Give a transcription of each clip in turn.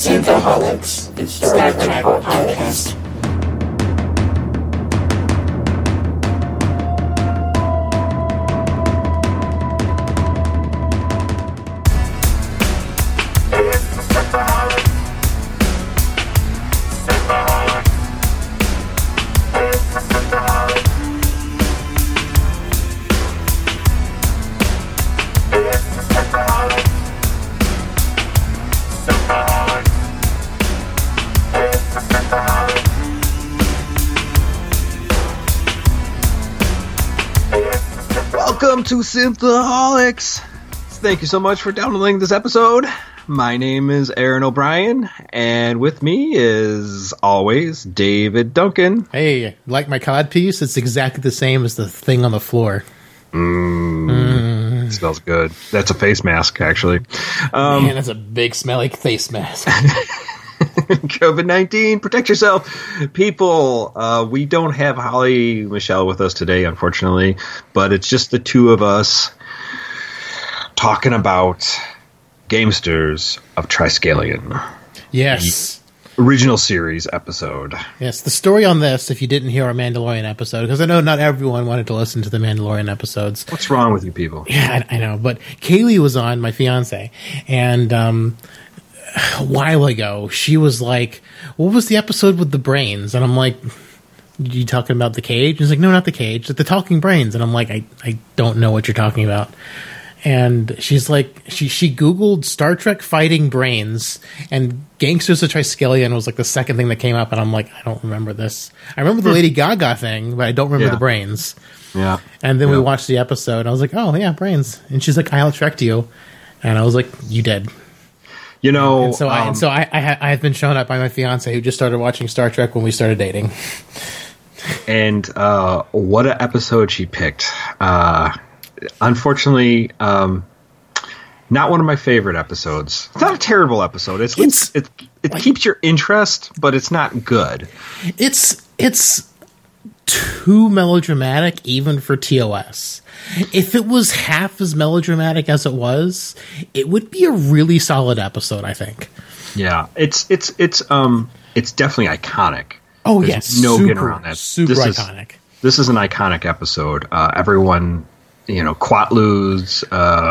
Synthaholics. It's the Back Travel Podcast. Welcome to Synthaholics. Thank you so much for downloading this episode. My name is Aaron O'Brien, and with me is always David Duncan. Hey, like my codpiece? It's exactly the same as the thing on the floor. It smells good. That's a face mask, actually. Man, that's a big smelly face mask. COVID-19, protect yourself. People, we don't have Holly Michelle with us today, unfortunately, but it's just the two of us talking about Gamesters of Triskelion. Yes. The original series episode. Yes, the story on this, if you didn't hear our Mandalorian episode, because I know not everyone wanted to listen to the Mandalorian episodes. What's wrong with you people? Yeah, I know, but Kaylee was on, my fiance, and a while ago, she was like, what was the episode with the brains? And I'm like, you talking about the cage? And she's like, no, not the cage, the talking brains. And I'm like, I don't know what you're talking about. And she's like, she Googled Star Trek fighting brains, and Gangsters of Triskelion was like the second thing that came up. And I'm like, I don't remember this. I remember the Lady Gaga thing, but I don't remember the brains. Yeah. And then we watched the episode, and I was like, oh, yeah, brains. And she's like, I'll track you. And I was like, you did. You know, and so I have been shown up by my fiance who just started watching Star Trek when we started dating. And what an episode she picked. Unfortunately, not one of my favorite episodes. It's not a terrible episode. It keeps your interest, but it's not good. It's too melodramatic even for TOS. If it was half as melodramatic as it was, it would be a really solid episode, I think. Yeah, it's definitely iconic. Oh, yes, no getting around that. Super iconic. This is an iconic episode. Everyone, Quatloos,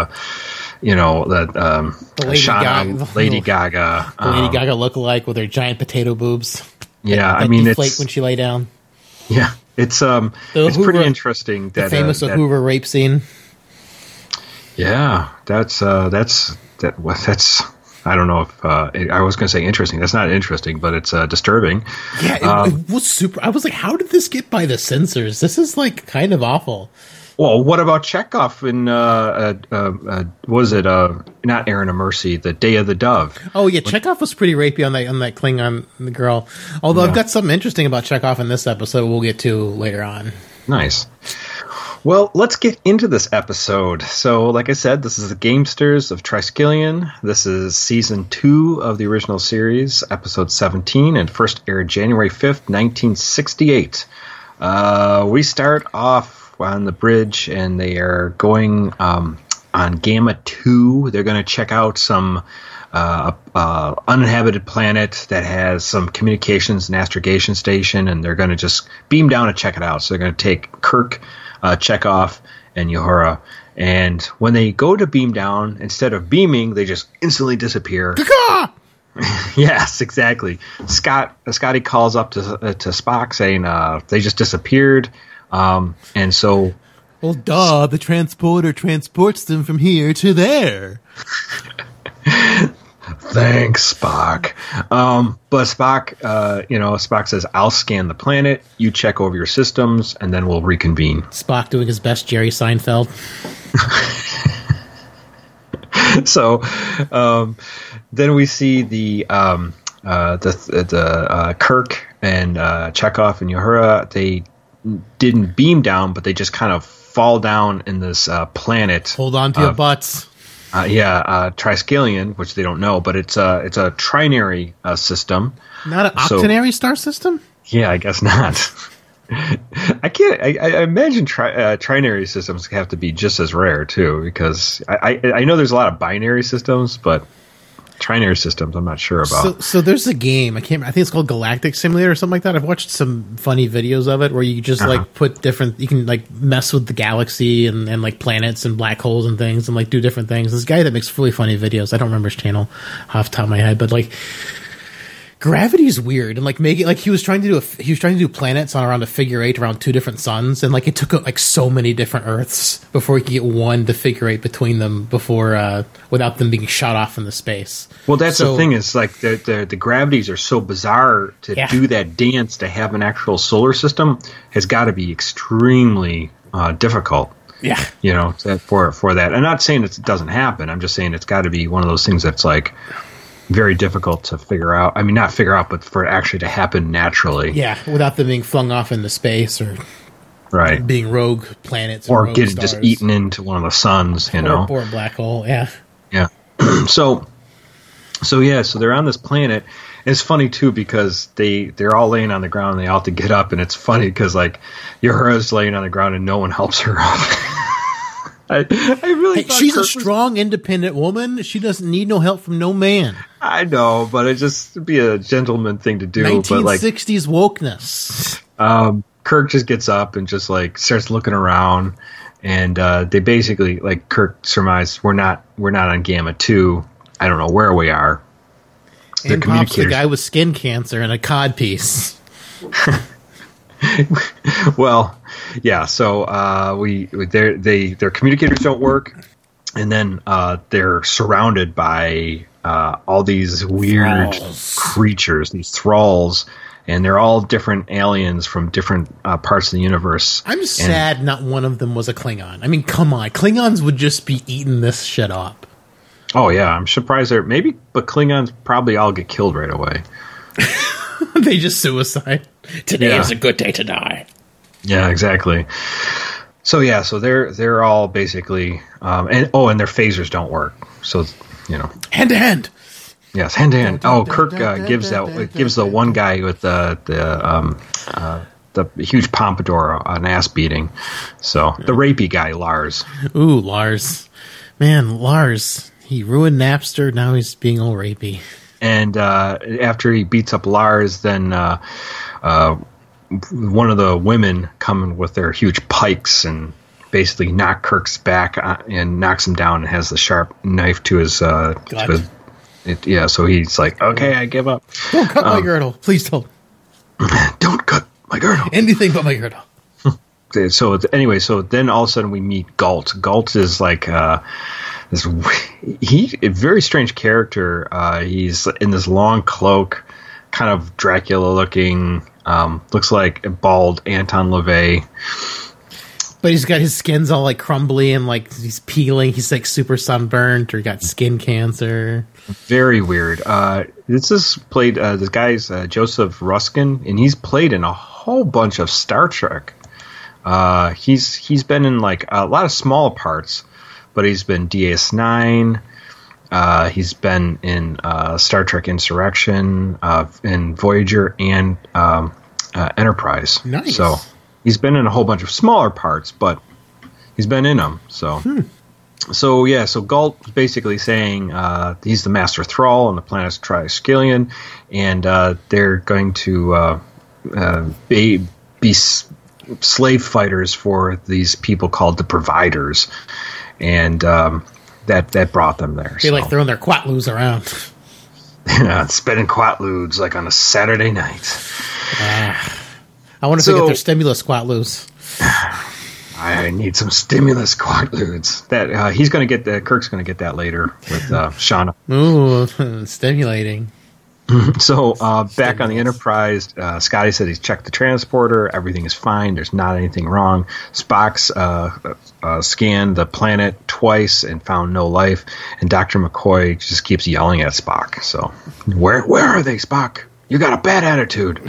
the Lady Gaga, the Lady Gaga lookalike with her giant potato boobs. Yeah, that deflate when she lay down. Yeah, it's pretty interesting. The famous Hoover rape scene. Yeah, that's. I don't know if I was going to say interesting. That's not interesting, but it's disturbing. Yeah, it was super. I was like, how did this get by the censors? This is like kind of awful. Well, what about Chekhov in was it not Aaron of Mercy, the Day of the Dove? Oh yeah, Chekhov was pretty rapey on that Klingon girl. Although I've got something interesting about Chekhov in this episode we'll get to later on. Nice. Well, let's get into this episode. So, like I said, this is the Gamesters of Triskelion. This is Season 2 of the original series, Episode 17, and first aired January 5th, 1968. We start off on the bridge, and they are going on Gamma 2. They're going to check out some uninhabited planet that has some communications and astrogation station, and they're going to just beam down and check it out. So they're going to take Kirk, Chekhov, and Uhura. And when they go to beam down, instead of beaming, they just instantly disappear. Yes, exactly. Scotty calls up to Spock saying they just disappeared. And so... Well, duh, the transporter transports them from here to there. Thanks, Spock. But Spock, Spock says, I'll scan the planet, you check over your systems, and then we'll reconvene. Spock doing his best Jerry Seinfeld. So, then we see the Kirk and Chekhov and Uhura, they didn't beam down, but they just kind of fall down in this planet. Hold on to your butts. Triskelion, which they don't know, but it's a trinary system. Not an octenary star system? Yeah, I guess not. I imagine trinary systems have to be just as rare too, because I know there's a lot of binary systems, but trinary systems. I'm not sure about. So there's a game. I think it's called Galactic Simulator or something like that. I've watched some funny videos of it where you just like put different. You can like mess with the galaxy and like planets and black holes and things and like do different things. This guy that makes really funny videos. I don't remember his channel off the top of my head, but like. Gravity is weird, and like make it like he was trying to do planets on around a figure eight around two different suns, and like it took like so many different Earths before he could get one to figure eight between them before without them being shot off into space. Well, that's the thing is like the gravities are so bizarre to do that dance to have an actual solar system has got to be extremely difficult. Yeah, you know, for that. I'm not saying it doesn't happen. I'm just saying it's got to be one of those things that's like. Very difficult to figure out. I mean, not figure out, but for it actually to happen naturally. Yeah, without them being flung off into space or being rogue planets or rogue getting stars. just eaten into one of the suns, you know, or a black hole. Yeah, yeah. So they're on this planet. And it's funny too because they're all laying on the ground. And they all have to get up, and it's funny because like Uhura's laying on the ground and no one helps her up. I really she's a strong, independent woman. She doesn't need no help from no man. I know, but it just be a gentleman thing to do. 1960s wokeness. Kirk just gets up and just like starts looking around, and they basically like Kirk surmised we're not on Gamma 2. I don't know where we are. And pops the guy with skin cancer and a cod piece. Well, yeah. So their communicators don't work, and then they're surrounded by all these weird creatures, these thralls, and they're all different aliens from different parts of the universe. I'm sad not one of them was a Klingon. I mean, come on, Klingons would just be eating this shit up. Oh yeah, I'm surprised but Klingons probably all get killed right away. They just suicide. Today is a good day to die. Yeah, exactly. So they're all basically and their phasers don't work. So hand to hand. Yes, hand to hand. Oh, Kirk gives the one guy with the huge pompadour an ass beating. So the rapey guy, Lars. Ooh, Lars, man, Lars. He ruined Napster. Now he's being all rapey. And after he beats up Lars, then one of the women come with their huge pikes and basically knock Kirk's back and knocks him down and has the sharp knife to his. So he's like, okay, I give up. Don't cut my girdle. Please don't. Don't cut my girdle. Anything but my girdle. So then all of a sudden we meet Galt. Galt is like a very strange character. He's in this long cloak, kind of Dracula looking. Looks like a bald Anton LaVey. But he's got his skin's all like crumbly and like he's peeling. He's like super sunburnt or he got skin cancer. Very weird. This is played. This guy's Joseph Ruskin, and he's played in a whole bunch of Star Trek. He's been in like a lot of small parts, but he's been DS9. He's been in Star Trek Insurrection, in Voyager, and Enterprise. Nice. So he's been in a whole bunch of smaller parts, but he's been in them. So, so Galt's basically saying he's the Master Thrall on the planet Triskelion, and they're going to be slave fighters for these people called the Providers, and that brought them there. They like throwing their quatloos around. Spending quatloos like on a Saturday night. I wonder if they get their stimulus quatloos. I need some stimulus quatloos. That he's going to get. Kirk's going to get that later with Shauna. Ooh, stimulating. So back on the Enterprise, Scotty said he's checked the transporter. Everything is fine. There's not anything wrong. Spock's scanned the planet twice and found no life. And Dr. McCoy just keeps yelling at Spock. So where are they, Spock? You got a bad attitude.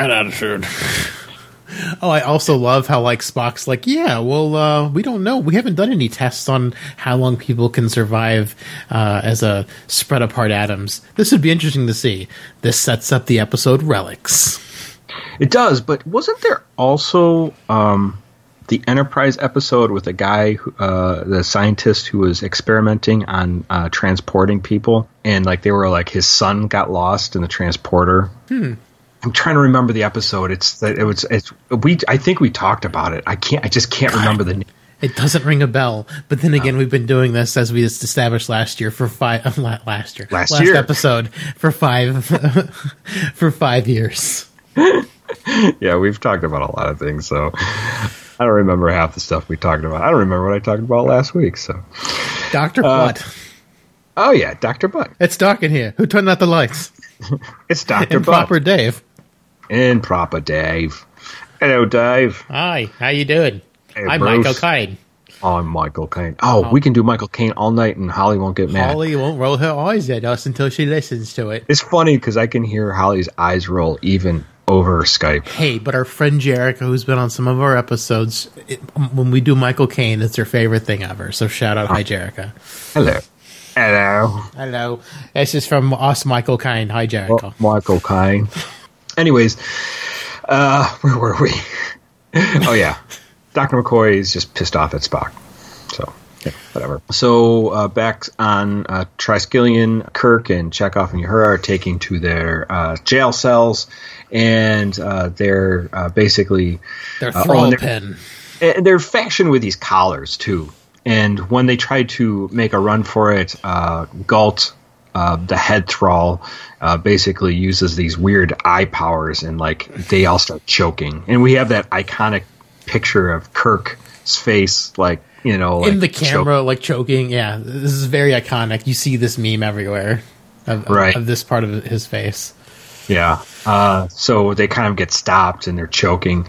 Oh, I also love how like Spock's like, yeah, well, we don't know. We haven't done any tests on how long people can survive as a spread apart atoms. This would be interesting to see. This sets up the episode Relics. It does, but wasn't there also the Enterprise episode with the guy, the scientist who was experimenting on transporting people, and like they were like his son got lost in the transporter. I'm trying to remember the episode. I think we talked about it. I just can't remember the name. It doesn't ring a bell. But then again, we've been doing this as we just established last year for last year episode for 5 years. Yeah, we've talked about a lot of things, so I don't remember half the stuff we talked about. I don't remember what I talked about last week. So, Dr. Butt. Oh yeah, Dr. Butt. It's dark in here. Who turned out the lights? It's Dr. Butt. Proper Dave. Improper Dave. Hello, Dave. Hi. How you doing? Hey, I'm Bruce. Michael Caine. I'm Michael Caine. Oh, we can do Michael Caine all night, and Holly won't get mad. Holly won't roll her eyes at us until she listens to it. It's funny because I can hear Holly's eyes roll even over Skype. Hey, but our friend Jerica, who's been on some of our episodes, when we do Michael Caine, it's her favorite thing ever. So shout out, hi Jerica. Hello. Hello. Hello. This is from us, Michael Caine. Hi, Jerica. Michael Caine. Anyways, where were we? Oh, yeah. Dr. McCoy is just pissed off at Spock. So, yeah, whatever. So, back on Triskelion, Kirk and Chekhov and Uhura are taking to their jail cells, and they're basically... Their thrall pen. And they're fashioned with these collars, too. And when they try to make a run for it, Galt, the head thrall, basically uses these weird eye powers, and like they all start choking. And we have that iconic picture of Kirk's face, like, you know, like in the camera, like choking. Yeah, this is very iconic. You see this meme everywhere of this part of his face. Yeah. So they kind of get stopped and they're choking.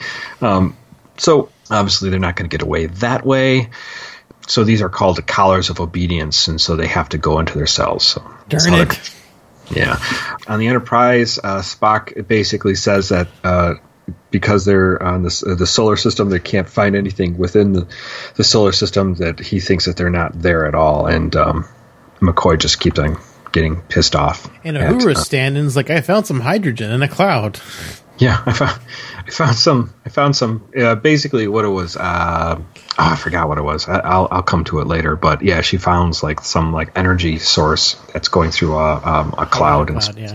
So obviously they're not going to get away that way. So these are called the collars of obedience, and so they have to go into their cells. So darn it. Yeah. On the Enterprise, Spock basically says that because they're on the solar system, they can't find anything within the solar system, that he thinks that they're not there at all. And McCoy just keeps on getting pissed off. And Uhura's stand-in's like, I found some hydrogen in a cloud. Yeah, I found some. Basically, what it was. I forgot what it was. I'll come to it later. But yeah, she found like some like energy source that's going through a cloud. Yeah.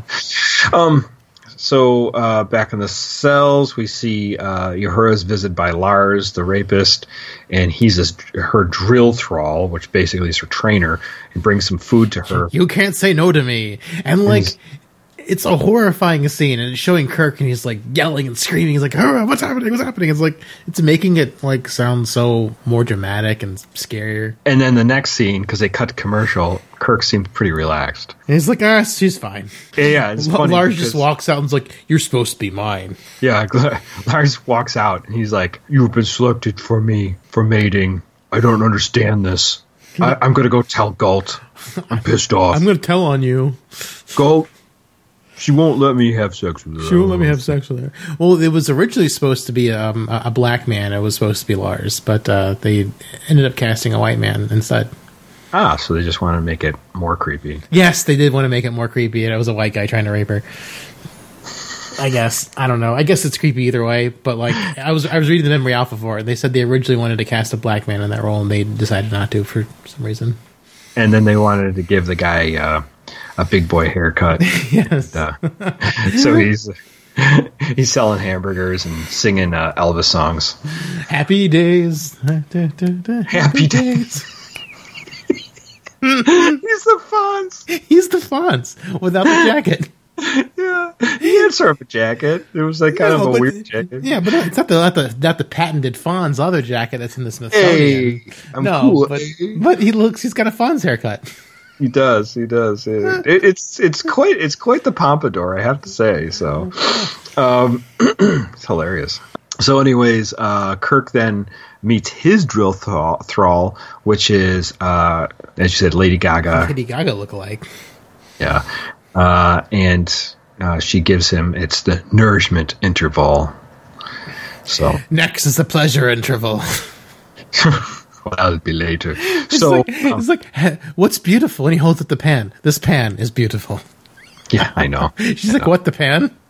So back in the cells, we see Uhura's visited by Lars, the rapist, and he's her drill thrall, which basically is her trainer, and brings some food to her. You can't say no to me, and like. It's a horrifying scene, and it's showing Kirk, and he's like yelling and screaming. He's like, oh, "What's happening? What's happening?" It's like it's making it like sound so more dramatic and scarier. And then the next scene, because they cut to commercial, Kirk seems pretty relaxed. And he's like, she's fine. Yeah, it's funny. Lars just walks out and's like, "You're supposed to be mine." Yeah, Lars walks out, and he's like, "You've been selected for me for mating. I don't understand this. I'm going to go tell Galt. I'm pissed off. I'm going to tell on you, Galt. She won't let me have sex with her. She won't let me have sex with her." Well, it was originally supposed to be a black man. It was supposed to be Lars, but they ended up casting a white man instead. So they just wanted to make it more creepy. Yes, they did want to make it more creepy, and it was a white guy trying to rape her. I guess. I don't know. I guess it's creepy either way, but like I was reading the Memory Alpha for it. They said they originally wanted to cast a black man in that role, and they decided not to for some reason. And then they wanted to give the guy a big boy haircut. Yes. So he's selling hamburgers and singing Elvis songs. Happy days. Happy days. He's the Fonz. He's the Fonz without the jacket. Yeah, he had sort of a jacket. It was like kind of a weird jacket. Yeah, but it's not the patented Fonz leather jacket that's in the Smithsonian. Hey, I'm cool. But he's got a Fonz haircut. He does. It's quite the pompadour, I have to say. So, it's hilarious. So, anyways, Kirk then meets his drill thrall, which is, as you said, Lady Gaga. Lady Gaga lookalike. Yeah. And she gives him, it's the nourishment interval. So next is the pleasure interval. Well, that'll be later. It's like, what's beautiful? And he holds up the pan. This pan is beautiful. Yeah, I know. She's like, what, the pan?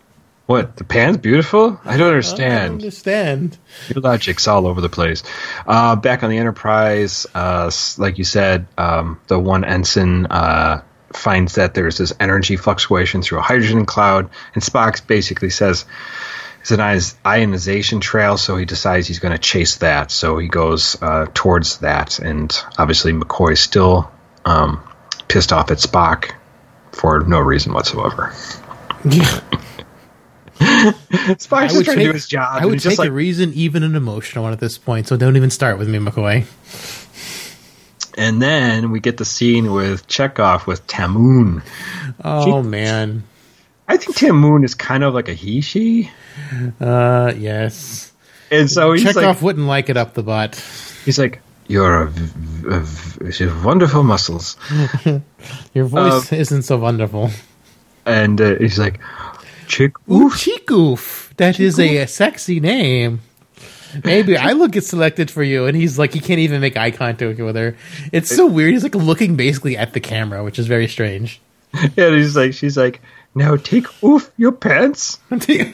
What? The pan's beautiful? I don't I understand. understand. Your logic's all over the place. Back on the Enterprise, like you said, the one ensign finds that there's this energy fluctuation through a hydrogen cloud, and Spock basically says it's an ionization trail, so he decides he's going to chase that. So he goes towards that, and obviously McCoy's still pissed off at Spock for no reason whatsoever. Yeah. Spock's just trying to do his job. I would take just a reason, even an emotional one at this point, so don't even start with me, McCoy. And then we get the scene with Chekhov with Tamoon. Oh, man. I think Tamoon is kind of like a he-she. Yes. And so he's Chekhov wouldn't like it up the butt. He's like, you're wonderful muscles. Your voice isn't so wonderful. And he's like, Chick Ooh, oof. Chikoof. That is a sexy name. Maybe I will get selected for you. And he's like, he can't even make eye contact with her. It's so weird. He's like looking basically at the camera, which is very strange. And she's like, now take off your pants. I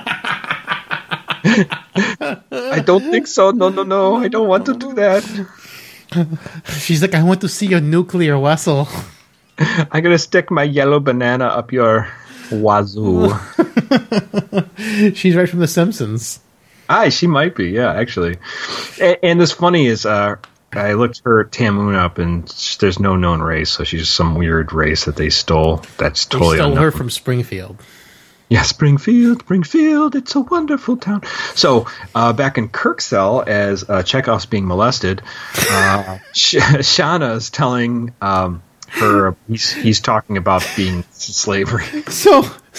don't think so. No. I don't want to do that. She's like, I want to see your nuclear vessel. I'm going to stick my yellow banana up your wazoo. She's right from The Simpsons. She might be, yeah, actually. And this funny is, I looked her Tamoon up, and there's no known race, so she's just some weird race that they stole. That's totally They stole unknown. her from Springfield. Yeah, Springfield, it's a wonderful town. So, back in Kirksell, as Chekhov's being molested, Shauna is telling her he's talking about being slavery. So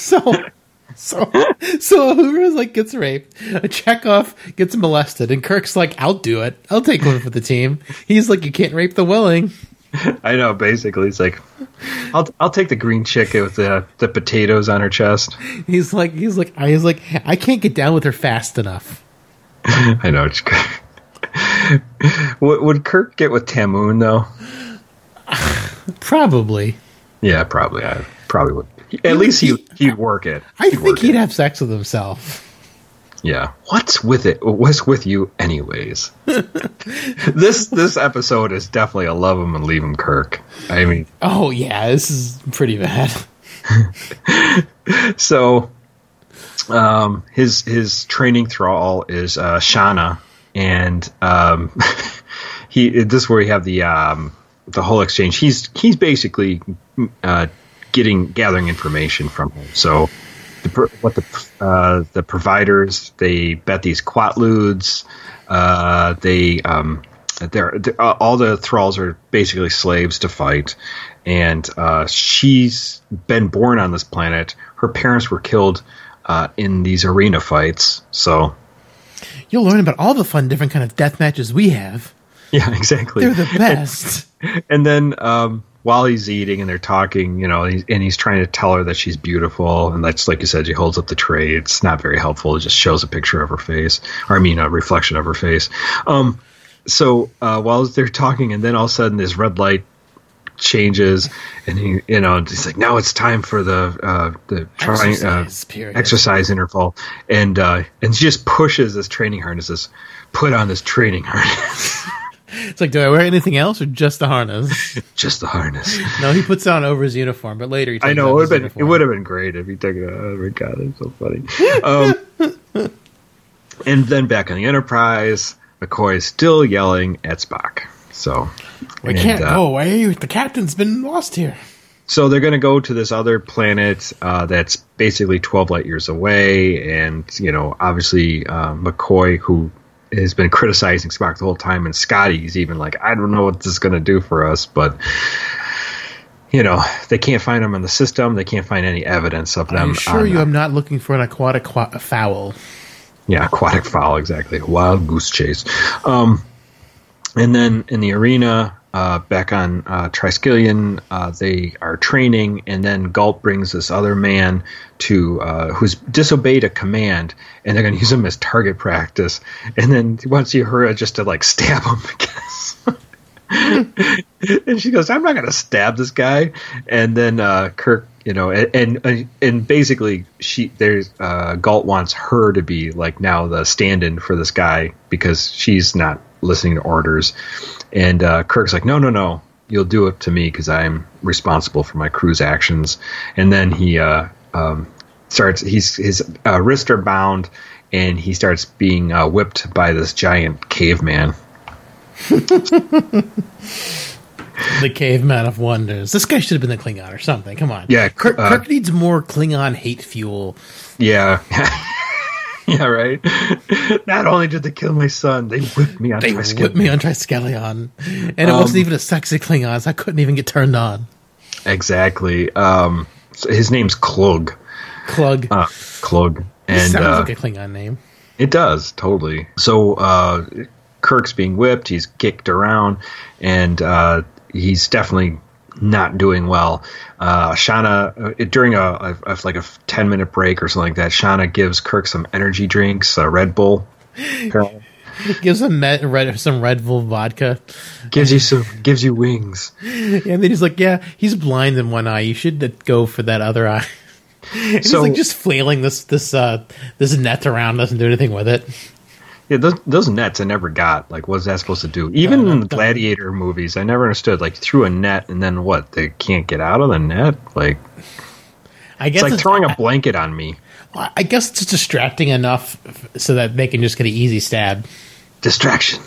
Uhura's like gets raped, Chekhov gets molested, and Kirk's like, I'll do it. I'll take one for the team. He's like, you can't rape the willing. I know, basically. It's like, I'll take the green chick with the potatoes on her chest. He's like, I can't get down with her fast enough. I know. It's good. Would Kirk get with Tamoon, though? Probably. Yeah, probably. I probably would. At least he'd work it. I think he'd have sex with himself. Yeah. What's with it? What's with you anyways? This episode is definitely a love him and leave him Kirk. I mean. Oh, yeah. This is pretty bad. So, his training thrall is Shauna, and this is where we have the whole exchange. He's basically gathering information from him. So the providers, they bet these Quatludes. All the thralls are basically slaves to fight, and she's been born on this planet. Her parents were killed in these arena fights. So you'll learn about all the fun, different kind of death matches we have. Yeah, exactly. They're the best. And then while he's eating and they're talking, he's trying to tell her that she's beautiful, and that's, like you said, she holds up the tray. It's not very helpful. It just shows a picture of her face, a reflection of her face. So while they're talking, and then all of a sudden this red light changes, and he's like, now it's time for the exercise interval, and she just pushes this training harness. Says, put on this training harness. It's like, do I wear anything else or just the harness? Just the harness. No, he puts it on over his uniform, but later he takes I know, off it would have been great if he took it out. Oh my god, it's so funny. And then back on the Enterprise, McCoy is still yelling at Spock. So we can't go away. The captain's been lost here. So they're going to go to this other planet that's basically 12 light years away, and obviously McCoy, who has been criticizing Spock the whole time, and Scotty's even like, I don't know what this is going to do for us, but they can't find them in the system. They can't find any evidence of them. I'm sure I'm not looking for an aquatic fowl. Yeah, aquatic fowl, exactly. Wild goose chase. And then in the arena, back on Triskelion, they are training, and then Gulp brings this other man who's disobeyed a command, and they're going to use him as target practice. And then he wants Uhura just to stab him, I guess. And she goes, I'm not going to stab this guy. And then Kirk, and basically Galt wants her to be like now the stand-in for this guy because she's not listening to orders. And Kirk's like, no, you'll do it to me because I'm responsible for my crew's actions. And then he starts, his wrists are bound, and he starts being whipped by this giant caveman. The caveman of wonders. This guy should have been the Klingon or something. Come on. Yeah, Kirk needs more Klingon hate fuel. Yeah. Yeah, right. Not only did they kill my son, they whipped me on Triskelion. Whipped me on Triskelion. And it wasn't even a sexy Klingon, so I couldn't even get turned on. Exactly. So his name's Klug. Klug. Klug. And sounds like a Klingon name. It does, totally. So Kirk's being whipped, he's kicked around, and he's definitely not doing well. Shauna, during a 10-minute break or something like that, Shauna gives Kirk some energy drinks, Red Bull. Gives him some Red Bull vodka. Gives you wings. And then he's like, yeah, he's blind in one eye. You should go for that other eye. And he's like just flailing this net around, doesn't do anything with it. Yeah, those nets I never got. Like, what's that supposed to do? Even in the Gladiator movies, I never understood. Like, threw a net, and then what? They can't get out of the net? Like, I guess it's like throwing a blanket on me. Well, I guess it's distracting enough so that they can just get an easy stab. Distraction.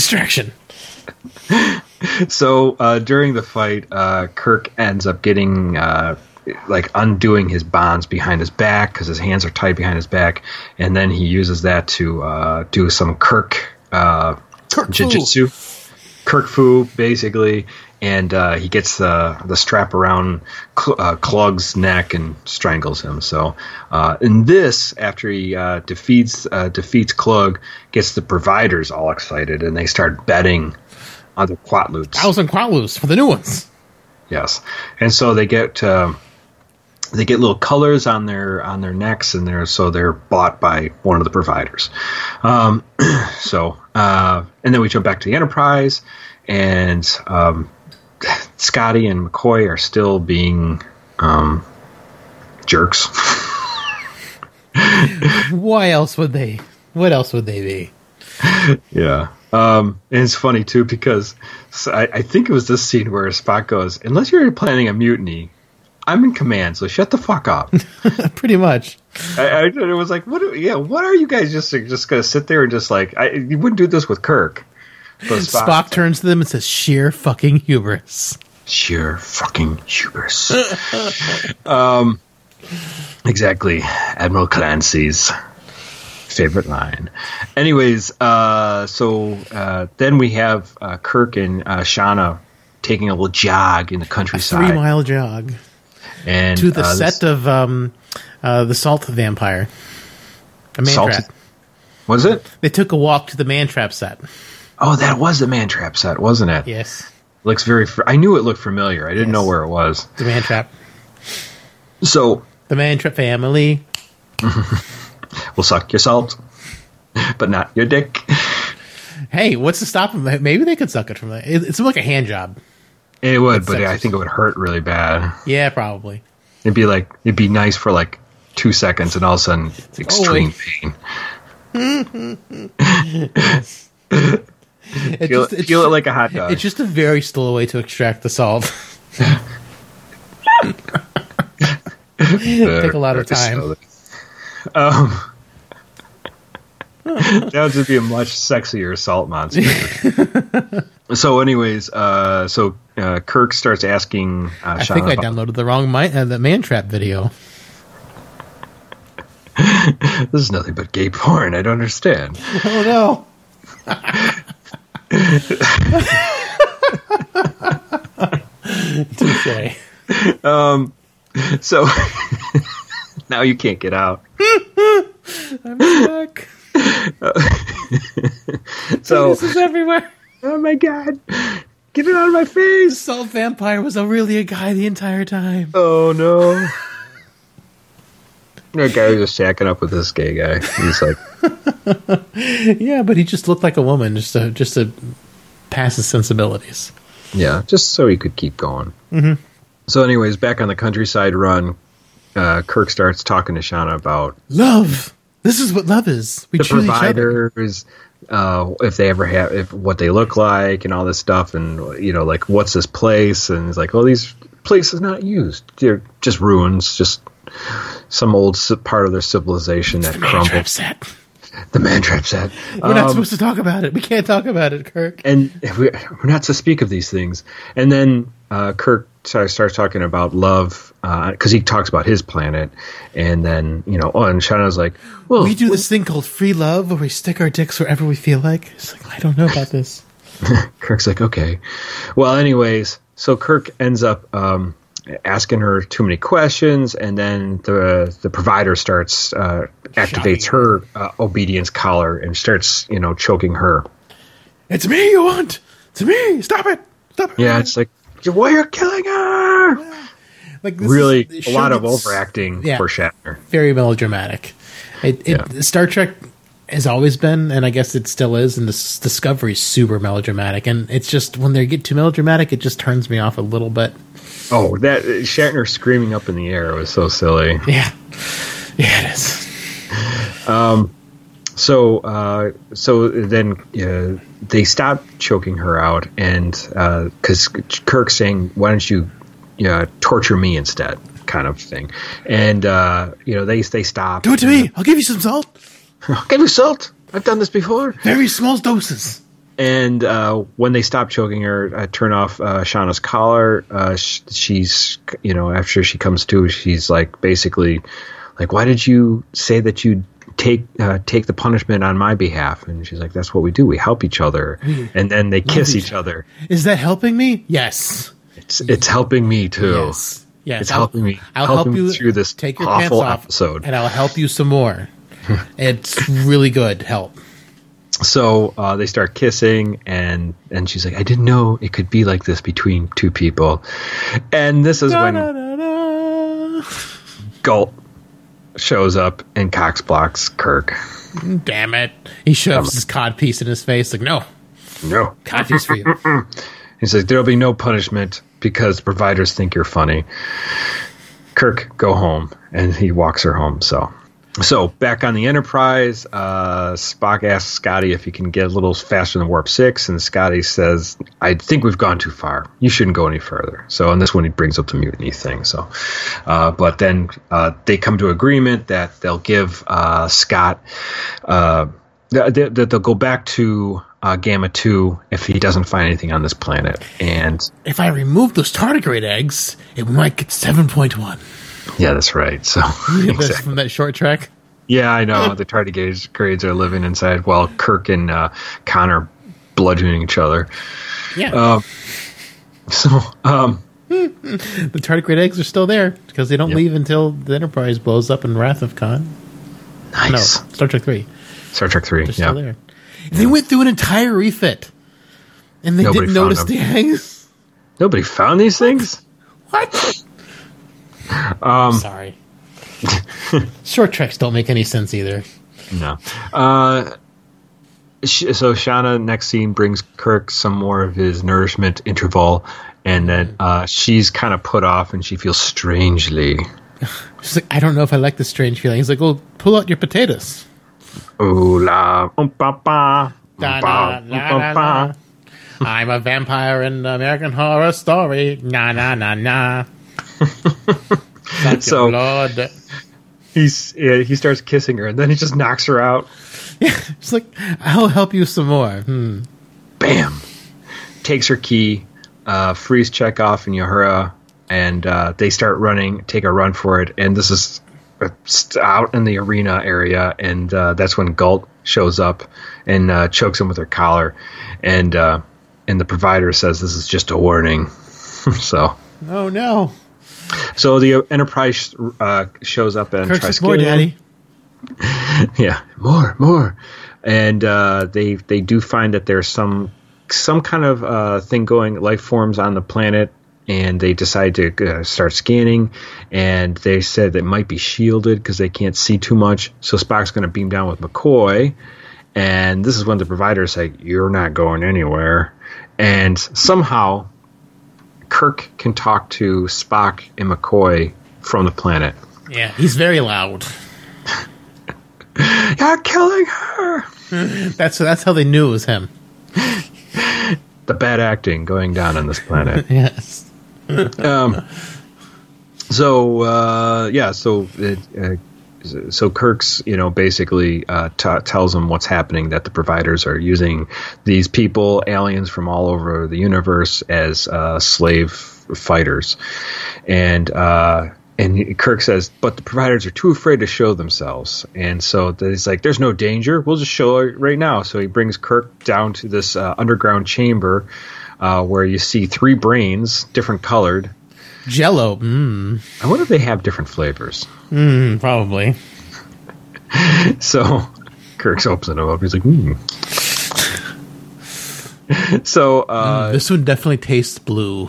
So, during the fight, Kirk ends up getting... undoing his bonds behind his back because his hands are tied behind his back, and then he uses that to do some Kirk jiu-jitsu, Kirk Fu, basically, and he gets the strap around Klug's neck and strangles him. So in this, after he defeats Klug, gets the providers all excited, and they start betting on the Quatloops. 1,000 Quatloops for the new ones. Yes, and so they get little colors on their necks, and they're bought by one of the providers. And then we jump back to the Enterprise, and Scotty and McCoy are still being jerks. What else would they be? Yeah. And it's funny too because I think it was this scene where Spock goes, "Unless you're planning a mutiny, I'm in command, so shut the fuck up." Pretty much. It was like, what are you guys just gonna sit there and just like, you wouldn't do this with Kirk. But Spock turns to them and says, "Sheer fucking hubris." Sheer fucking hubris. Exactly. Admiral Clancy's favorite line. Anyways, then we have Kirk and Shauna taking a little jog in the countryside. A 3-mile jog. And to the set of the Salt Vampire. A Man-Trap. Was it? They took a walk to the Man-Trap set. Oh, that was the Man-Trap set, wasn't it? Yes. Looks very... I knew it looked familiar. I didn't know where it was. The Man-Trap. So... The Man-Trap family. We'll suck your salt, but not your dick. Hey, what's to stop them? Maybe they could suck it from that. It's like a hand job. It would, but I think it would hurt really bad. Yeah, probably. It'd be nice for like 2 seconds, and all of a sudden, extreme pain. Feel it like a hot dog. It's just a very slow way to extract the salt. Take a lot of time. That would just be a much sexier salt monster. So anyways, Kirk starts asking Shauna, I think I downloaded the wrong the Man-Trap video. This is nothing but gay porn. I don't understand. Oh no. Touché. So now you can't get out. I'm stuck. So this is everywhere. Oh my god! Get it out of my face! The Salt Vampire was really a guy the entire time. Oh no! That guy was just shacking up with this gay guy. He's like, yeah, but he just looked like a woman, just to past his sensibilities. Yeah, just so he could keep going. Mm-hmm. So anyways, back on the countryside run, Kirk starts talking to Shauna about love. This is what love is. We the choose each other. providers, if they ever have, if what they look like and all this stuff, and like what's this place? And it's like, oh, these places not used. They're just ruins, just some old part of their civilization that crumbled. The man-trap set. We're not supposed to talk about it. We can't talk about it, Kirk. And we're not to speak of these things. And then Kirk starts talking about love because he talks about his planet. And then, and Shauna's like, well, we do this thing called free love where we stick our dicks wherever we feel like. It's like, I don't know about this. Kirk's like, okay. Well, anyways, so Kirk ends up asking her too many questions, and then the provider starts activates her obedience collar and starts choking her. It's me you want. It's me. Stop it. Yeah, it's like, why you're killing her? Yeah. Like this really a lot of overacting for Shatner. Very melodramatic. Star Trek has always been, and I guess it still is, and this Discovery is super melodramatic, and it's just when they get too melodramatic, it just turns me off a little bit. Oh, that Shatner screaming up in the air was so silly. Yeah, it is. So then they stop choking her out, and because Kirk's saying, "Why don't you torture me instead?" kind of thing, and they stop. Do it to me. I'll give you some salt. I'll give you salt. I've done this before. Very small doses. And when they stop choking her, turn off Shauna's collar. She's, after she comes to, she's like, basically, like, why did you say that you'd take the punishment on my behalf? And she's like, that's what we do. We help each other. And then they kiss each other. Is that helping me? Yes. It's helping me too. Yes. It's helping me. I'll help you through this take your awful pants off, episode, and I'll help you some more. It's really good help. So they start kissing, and she's like, I didn't know it could be like this between two people. And this is when Galt shows up and Cox blocks Kirk. Damn it. He shoves his codpiece in his face like, no. Codpiece for you. He's like, there'll be no punishment because providers think you're funny. Kirk, go home. And he walks her home, So back on the Enterprise, Spock asks Scotty if he can get a little faster than Warp 6, and Scotty says, I think we've gone too far. You shouldn't go any further. So on this one, he brings up the mutiny thing. So, but then they come to agreement that they'll give Scott, that they'll go back to Gamma 2 if he doesn't find anything on this planet. And if I remove those tardigrade eggs, it might get 7.1. Yeah, that's right. So exactly. From that short track. Yeah, I know. The tardigrades are living inside while Kirk and Connor bludgeoning each other. Yeah. The tardigrade eggs are still there because they don't leave until the Enterprise blows up in Wrath of Khan. Nice. No, Star Trek 3. Star Trek 3. They're still there. They went through an entire refit, and they didn't notice the eggs. Nobody found these things? What? Sorry. Short treks don't make any sense either. No. So Shauna, next scene, brings Kirk some more of his nourishment interval, and then she's kind of put off, and she feels strangely. She's like, I don't know if I like this strange feeling. He's like, well, pull out your potatoes. Ooh la, ba, I'm a vampire in American Horror Story. Na. So blood. he starts kissing her, and then he just knocks her out. Yeah, it's like, I'll help you some more. Bam! Takes her key, frees Chekhov and Uhura, and they start running, take a run for it. And this is out in the arena area, and that's when Galt shows up and chokes him with her collar. And the provider says this is just a warning. So. Oh no. So the Enterprise shows up and tries to more, Daddy. Yeah, more, and they do find that there's some kind of thing going, life forms on the planet, and they decide to start scanning. And they said it might be shielded because they can't see too much. So Spock's going to beam down with McCoy, And this is when the providers say, "You're not going anywhere." And somehow Kirk can talk to Spock and McCoy from the planet. Yeah, he's very loud. You're killing her. That's how they knew it was him. The bad acting going down on this planet. Yes. So Kirk's, basically tells him what's happening, that the providers are using these people, aliens from all over the universe, as slave fighters, and Kirk says, but the providers are too afraid to show themselves, and so he's like, "There's no danger. We'll just show it right now." So he brings Kirk down to this underground chamber where you see 3 brains, different colored. Jello. I wonder if they have different flavors. Probably. So Kirk opens them up. He's like, So this one definitely tastes blue.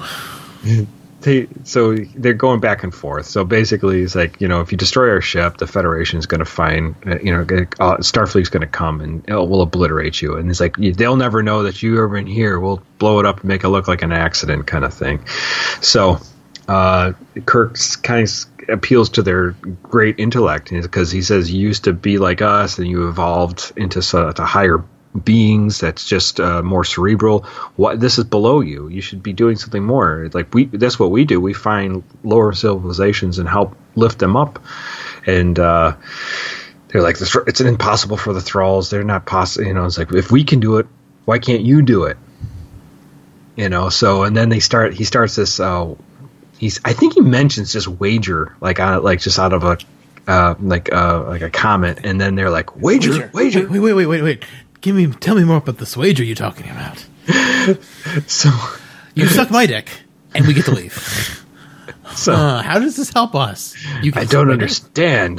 So they're going back and forth. So basically, it's like, if you destroy our ship, the Federation is going to find, Starfleet's going to come and we'll obliterate you. And it's like, they'll never know that you are in here. We'll blow it up and make it look like an accident, kind of thing. So Kirk kind of appeals to their great intellect, because he says, you used to be like us and you evolved into higher beings that's just more cerebral. This is below you. You should be doing something more. Like that's what we do. We find lower civilizations and help lift them up. And they're like, it's impossible for the Thralls. They're not possible. It's like, if we can do it, why can't you do it? So, and then he starts this. I think he mentions just wager, just out of a a comment, and then they're like, wager. Wait. Tell me more about this wager you're talking about. So you suck my dick, and we get to leave. So how does this help us? I don't understand.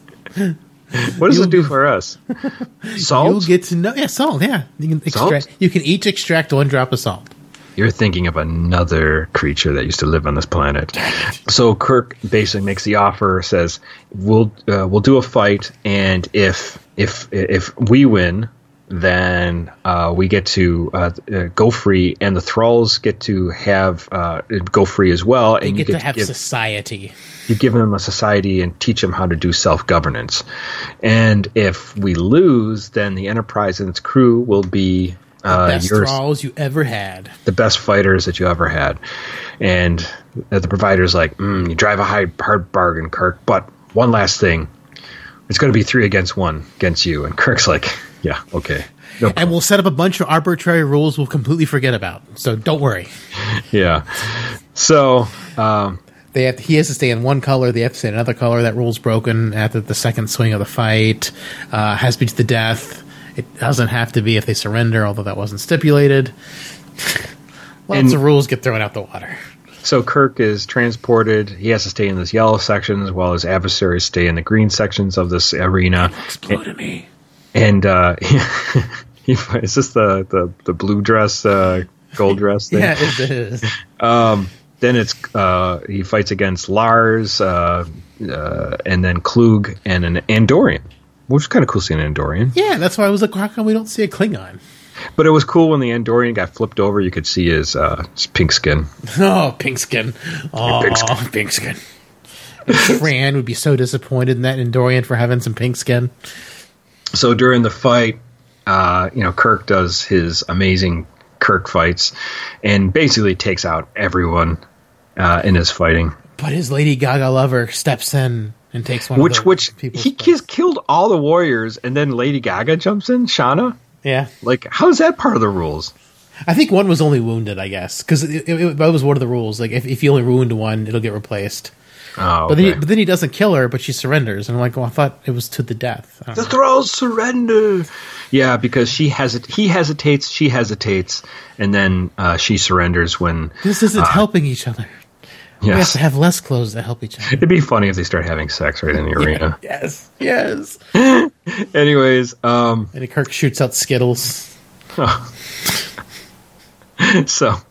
What does it do for us? Salt? You'll get to know. Yeah, salt. Yeah, you can each extract 1 drop of salt. You're thinking of another creature that used to live on this planet. So Kirk basically makes the offer, says, "We'll do a fight, and if we win, then we get to go free, and the Thralls get to have go free as well. They and get to have society. You give them a society and teach them how to do self-governance. And if we lose, then the Enterprise and its crew will be the best Thralls you ever had. The best fighters that you ever had." And the provider's like, "You drive a hard bargain, Kirk, but one last thing. It's going to be 3 against 1 against you." And Kirk's like, "Yeah, okay." No and we'll set up a bunch of arbitrary rules we'll completely forget about. So don't worry. Yeah. So he has to stay in one color. They have to stay in another color. That rule's broken after the second swing of the fight. Has to be to the death. It doesn't have to be if they surrender, although that wasn't stipulated. Lots of rules get thrown out the water. So Kirk is transported. He has to stay in this yellow section, as well as adversaries stay in the green sections of this arena. Explode to me. And is this the blue dress, gold dress thing? Yeah, it is. Then it's he fights against Lars, and then Klug, and an Andorian, which is kind of cool seeing an Andorian. Yeah, that's why I was like, how come we don't see a Klingon? But it was cool when the Andorian got flipped over. You could see his pink skin. Oh, pink skin. Oh, pink skin. Fran would be so disappointed in that Andorian for having some pink skin. So during the fight, Kirk does his amazing Kirk fights and basically takes out everyone in his fighting. But his Lady Gaga lover steps in and takes one of the people's he just killed all the warriors, and then Lady Gaga jumps in, Shauna? Yeah. Like, how is that part of the rules? I think one was only wounded, I guess, because that was one of the rules. Like, if you only wound one, it'll get replaced. Oh, okay. But then he doesn't kill her, but she surrenders. And I'm like, well, I thought it was to the death. The Thralls surrender. Yeah, because he hesitates, she hesitates, and then she surrenders when... This isn't helping each other. Yes. We have to have less clothes to help each other. It'd be funny if they start having sex right in the arena. Yes. Anyways, and Kirk shoots out Skittles. The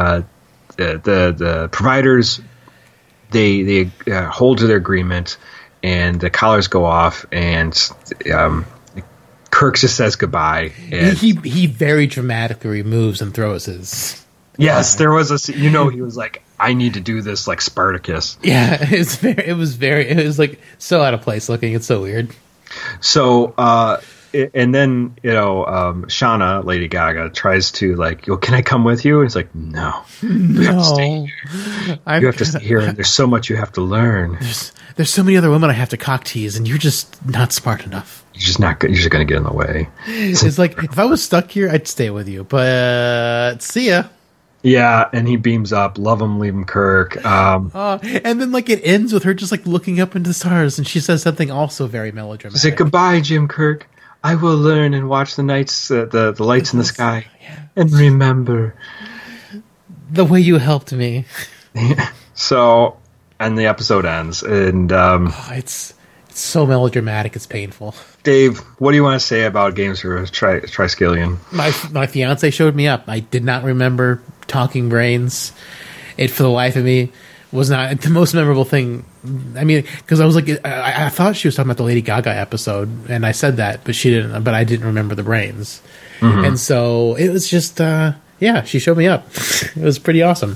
providers they hold to their agreement. and the collars go off, and Kirk just says goodbye. And he very dramatically removes and throws his. Yes, there was he was like, I need to do this like Spartacus. Yeah, it was like so out of place looking. It's so weird. So, and then, Shauna, Lady Gaga, tries to like, can I come with you? And it's like, no. You have to stay here. You have to stay here, and there's so much you have to learn. There's so many other women I have to cock tease, and you're just not smart enough. You're just going to get in the way. It's like, if I was stuck here, I'd stay with you, but see ya. Yeah, and he beams up. Love him, leave him, Kirk. And then like it ends with her just like looking up into the stars, and she says something also very melodramatic. She said, "Goodbye, Jim Kirk. I will learn and watch the nights, the lights in the sky, and remember the way you helped me." So, and the episode ends, and it's so melodramatic, it's painful. Dave, what do you want to say about Games for Triskelion? My fiance showed me up. I did not remember Talking Brains. It, for the life of me, was not the most memorable thing. I mean, because I was like, I thought she was talking about the Lady Gaga episode, and I said that, but she didn't. But I didn't remember the brains, and so it was just, she showed me up. It was pretty awesome.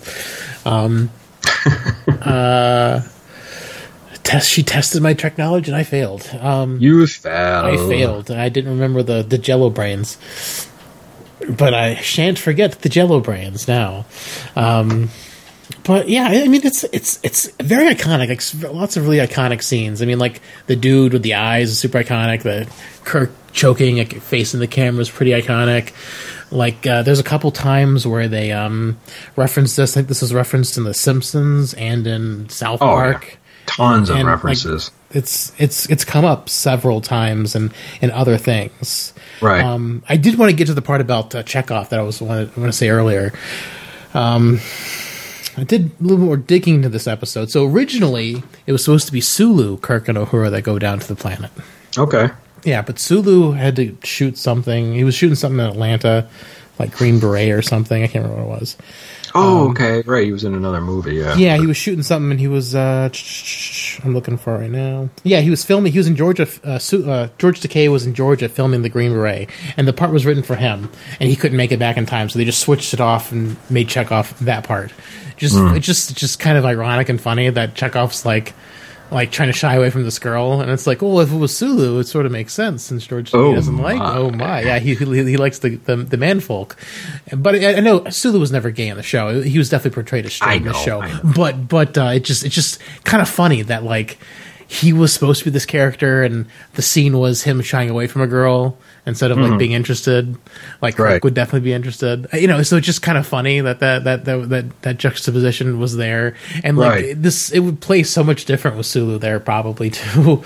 She tested my trick knowledge, and I failed. You failed. I failed. I didn't remember the Jello brains, but I shan't forget the Jello brains now. But yeah, I mean, it's very iconic. Like lots of really iconic scenes. I mean, like the dude with the eyes is super iconic. The Kirk choking, like, facing the camera is pretty iconic. Like there's a couple times where they reference this. I think this was referenced in The Simpsons and in South Park. Yeah. Tons of references. Like, it's come up several times and in other things. Right. I did want to get to the part about Chekhov that I want to say earlier. I did a little more digging into this episode. So originally, it was supposed to be Sulu, Kirk, and Uhura that go down to the planet. Okay. Yeah, but Sulu had to shoot something. He was shooting something in Atlanta, like Green Beret or something. I can't remember what it was. Oh, okay. Right. He was in another movie, yeah. Yeah, he was shooting something, and he was... I'm looking for it right now. Yeah, he was filming... He was in Georgia... George Takei was in Georgia filming the Green Beret, and the part was written for him, and he couldn't make it back in time, so they just switched it off and made Chekhov that part. It's just kind of ironic and funny that Chekhov's like trying to shy away from this girl, and it's like, if it was Sulu, it sort of makes sense since George doesn't like. Oh my, yeah, he likes the man folk, but I know Sulu was never gay in the show. He was definitely portrayed as straight in the show, but it's just kind of funny that like he was supposed to be this character, and the scene was him shying away from a girl instead of like being interested. Like Kirk would definitely be interested, So it's just kind of funny that juxtaposition was there, and like it would play so much different with Sulu there probably too.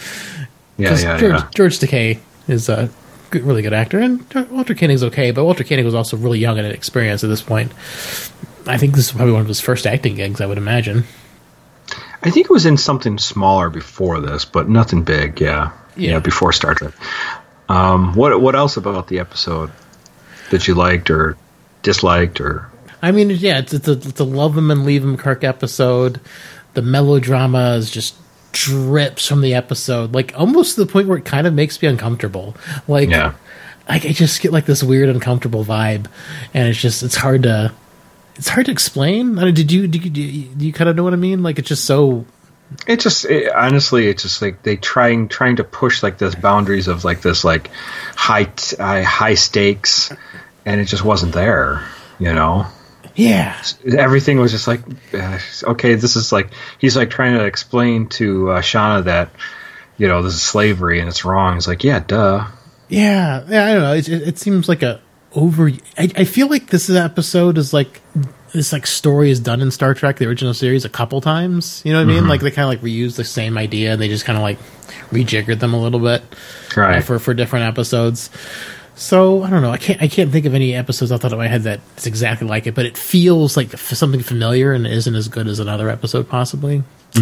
George Takei is a really good actor, and Walter Koenig's okay, but Walter Koenig was also really young and inexperienced at this point. I think this is probably one of his first acting gigs, I would imagine. I think it was in something smaller before this, but nothing big. Yeah, before Star Trek. What else about the episode that you liked or disliked? Or I mean, yeah, it's a love him and leave him Kirk episode. The melodrama is just drips from the episode, like almost to the point where it kind of makes me uncomfortable. Like, I just get like this weird uncomfortable vibe, and it's hard to explain. I mean, do you kind of know what I mean? Like, it's just so. Honestly, it's just like they trying to push like this boundaries of like this like high stakes, and it just wasn't there, Yeah, everything was just like, okay, this is like he's like trying to explain to Shauna that this is slavery and it's wrong. It's like, yeah, duh. Yeah, I don't know. It seems like a over. I feel like this episode is like. This like story is done in Star Trek, the original series, a couple times. You know what I mean? Like they kind of like reuse the same idea. And they just kind of like rejiggered them a little bit, right? For different episodes. So I don't know. I can't think of any episodes off the top of my head that's exactly like it, but it feels like something familiar and isn't as good as another episode, possibly.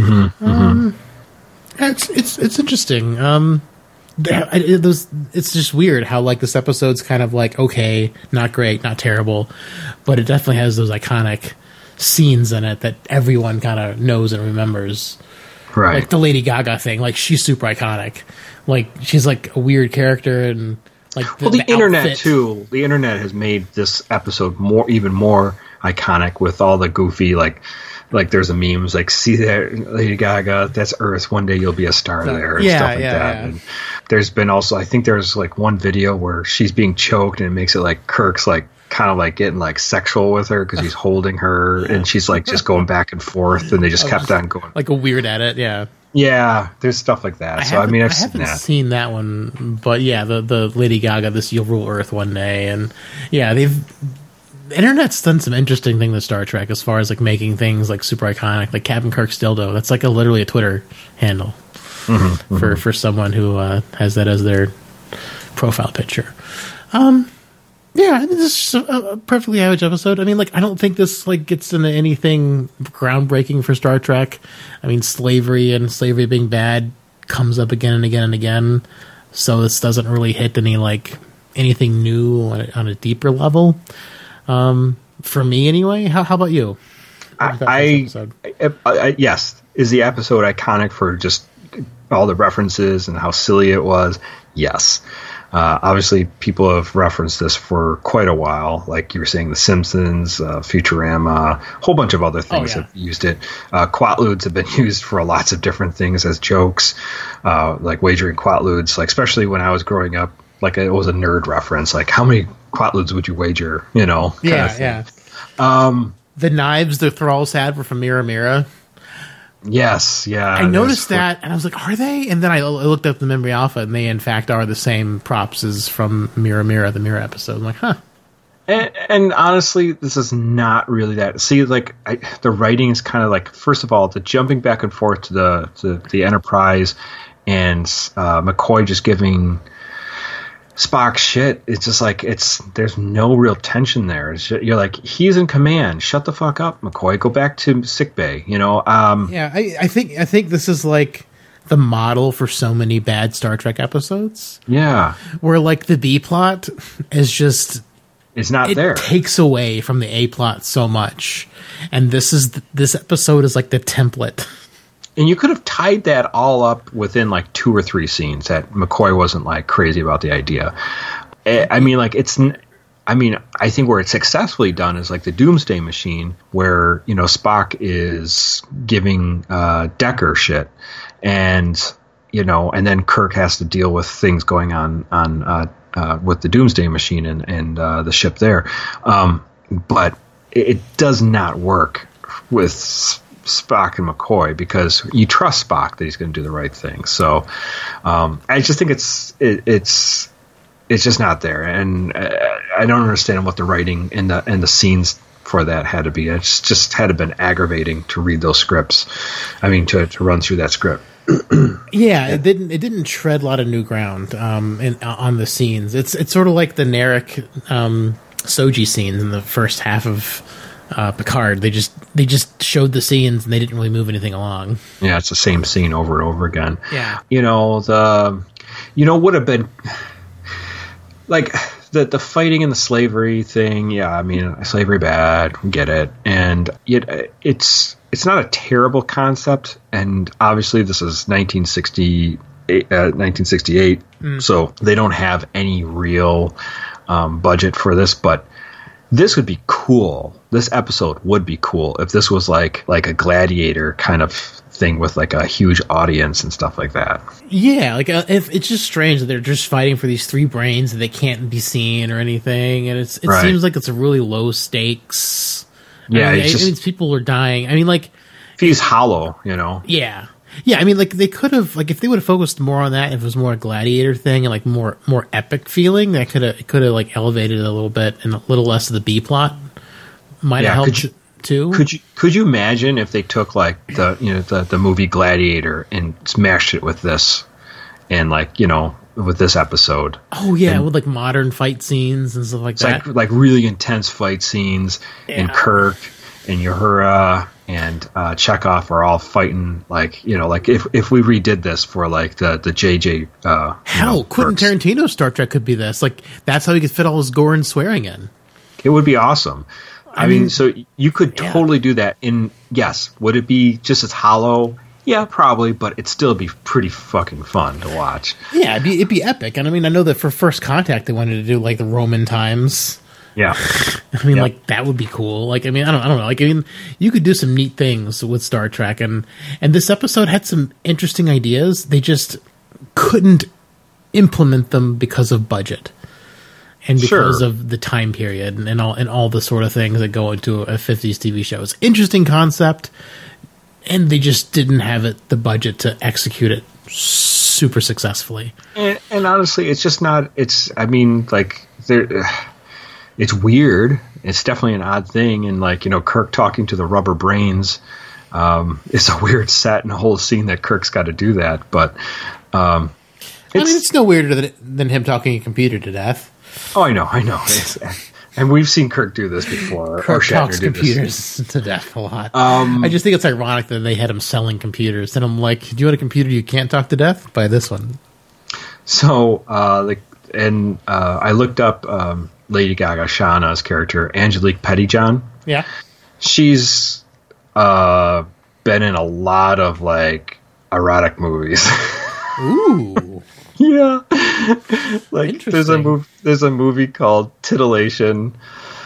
It's interesting. It's just weird how like this episode's kind of like okay, not great, not terrible, but it definitely has those iconic scenes in it that everyone kind of knows and remembers. Right. Like the Lady Gaga thing, like she's super iconic. Like she's like a weird character, and like the internet outfit. too. The internet has made this episode even more iconic with all the goofy like there's a memes like, see there, Lady Gaga, that's Earth. One day you'll be a star there, and stuff like that. Yeah. And there's been also, I think there's like one video where she's being choked, and it makes it like Kirk's like kind of like getting like sexual with her because he's holding her, and she's like just going back and forth, and they just kept on going. Like a weird edit, yeah. Yeah, there's stuff like that. I haven't seen that one, but yeah, the Lady Gaga, this You'll Rule Earth One Day, and yeah, the internet's done some interesting things with Star Trek as far as like making things like super iconic, like Captain Kirk's dildo. That's like literally a Twitter handle for someone who has that as their profile picture. Yeah, I mean, this is a perfectly average episode. I mean, like, I don't think this like gets into anything groundbreaking for Star Trek. I mean, slavery being bad comes up again and again and again. So this doesn't really hit anything new on a deeper level. For me, anyway. How about you? Yes. Is the episode iconic for just all the references and how silly it was? Yes. Obviously, people have referenced this for quite a while. Like you were saying, The Simpsons, Futurama, a whole bunch of other things have used it. Quaaludes have been used for lots of different things as jokes, like wagering Quaaludes. Like especially when I was growing up, like it was a nerd reference. Like how many Quaaludes would you wager? You know? Yeah. The knives the thralls had were from Mira Mira. Yes, yeah. I noticed that, and I was like, are they? And then I looked up the Memory Alpha, and they, in fact, are the same props as from Mira Mira, the Mira episode. I'm like, huh. And honestly, this is not really that. See, like, the writing is kind of like, first of all, the jumping back and forth to the Enterprise and McCoy just giving Spock shit. It's just like there's no real tension there. You're like, he's in command. Shut the fuck up, McCoy. Go back to sickbay. You know. Yeah, I think this is like the model for so many bad Star Trek episodes. Yeah, where like the B plot is just it's not there. It takes away from the A plot so much, and this episode is like the template. And you could have tied that all up within like 2 or 3 scenes that McCoy wasn't like crazy about the idea. I mean, like I think where it's successfully done is like the Doomsday Machine, where, you know, Spock is giving Decker shit, and, you know, and then Kirk has to deal with things going on with the Doomsday Machine and the ship there. But it does not work with Spock and McCoy, because you trust Spock that he's going to do the right thing. So I just think it's just not there, and I don't understand what the writing and the scenes for that had to be. It just had to been aggravating to read those scripts. I mean, to run through that script. Yeah, it didn't tread a lot of new ground on the scenes. It's sort of like the Narek Soji scenes in the first half of Picard. They just showed the scenes and they didn't really move anything along. Yeah, it's the same scene over and over again. Yeah, would have been like the fighting and the slavery thing. Yeah, I mean, slavery bad, get it, and yet it's not a terrible concept. And obviously, this is 1968, so they don't have any real budget for this, but this would be cool. This episode would be cool if this was like a Gladiator kind of thing with like a huge audience and stuff like that. Yeah, like if it's just strange that they're just fighting for these 3 brains that they can't be seen or anything, and it right. Seems like it's a really low stakes. Yeah, I mean, people are dying. I mean, like he's hollow, you know. Yeah. Yeah, I mean, like they could have, like if they would have focused more on that, if it was more a Gladiator thing and like more epic feeling, that could have like elevated it a little bit, and a little less of the B plot might have helped too. Could you imagine if they took like the movie Gladiator and smashed it with this, and like, you know, with this episode? Oh yeah, with like modern fight scenes and stuff like that. Like really intense fight scenes, and Kirk and Uhura and Chekhov are all fighting, like, you know, like if we redid this for like the JJ Quentin Tarantino's Star Trek could be this. Like that's how he could fit all his gore and swearing in. It would be awesome. I mean, so you could totally do that. Would it be just as hollow Yeah, probably, but it'd still be pretty fucking fun to watch. Yeah, it'd be epic. And I mean, I know that for First Contact, they wanted to do like the Roman times. Yeah. I mean, like that would be cool. Like, I mean, I don't know. Like, I mean, you could do some neat things with Star Trek, and this episode had some interesting ideas. They just couldn't implement them because of budget and because of the time period and all the sort of things that go into a 50s TV show. It's an interesting concept, and they just didn't have the budget to execute it super successfully. And honestly, it's just not. I mean, like it's weird. It's definitely an odd thing, and like, you know, Kirk talking to the rubber brains. It's a weird set and a whole scene that Kirk's got to do that, but. I mean, it's no weirder than him talking a computer to death. Oh, I know. And we've seen Kirk do this before. Kirk talks computers to death a lot. I just think it's ironic that they had him selling computers. And I'm like, do you want a computer you can't talk to death? Buy this one. So, I looked up Lady Gaga, Shauna's character, Angelique Pettyjohn. Yeah. She's been in a lot of, like, erotic movies. Ooh. Yeah. Like, there's a movie called Titillation.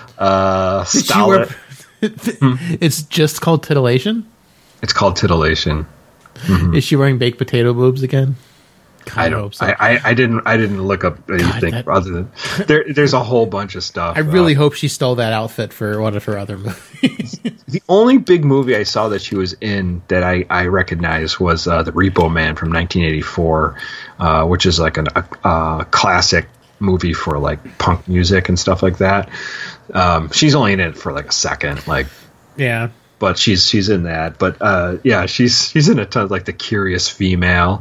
It's just called Titillation? It's called Titillation. Mm-hmm. Is she wearing baked potato boobs again? I don't. So. I didn't look up anything other than there's a whole bunch of stuff. I really hope she stole that outfit for one of her other movies. The only big movie I saw that she was in that I recognized was The Repo Man from 1984, which is like a classic movie for like punk music and stuff like that. She's only in it for like a second, like yeah. But she's in that. But yeah, she's in a ton of like The Curious Female.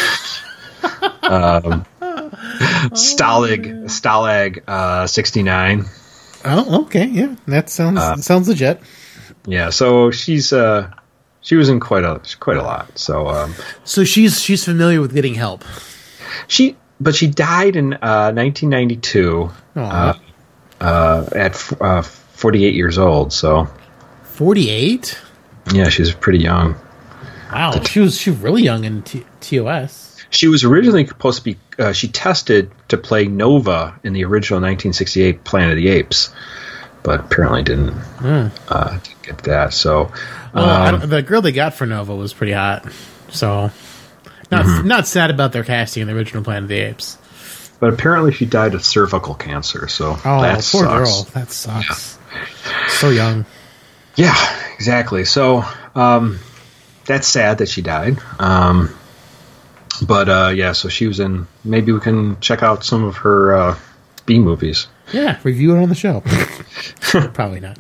Stalag 69. Oh, okay, yeah, that sounds legit. Yeah, so she was in quite a lot. So so she's familiar with getting help. She died in 1992 at 48 years old. So 48. Yeah, she's pretty young. Wow, she was really young in TOS. She was originally supposed to be. She tested to play Nova in the original 1968 Planet of the Apes, but apparently didn't get that. So, the girl they got for Nova was pretty hot. So, not sad about their casting in the original Planet of the Apes. But apparently, she died of cervical cancer. So, that poor sucks. girl. That sucks. Yeah. So young. Yeah, exactly. So, that's sad that she died. But yeah, so she was in. Maybe we can check out some of her B movies. Yeah, review it on the show. Probably not.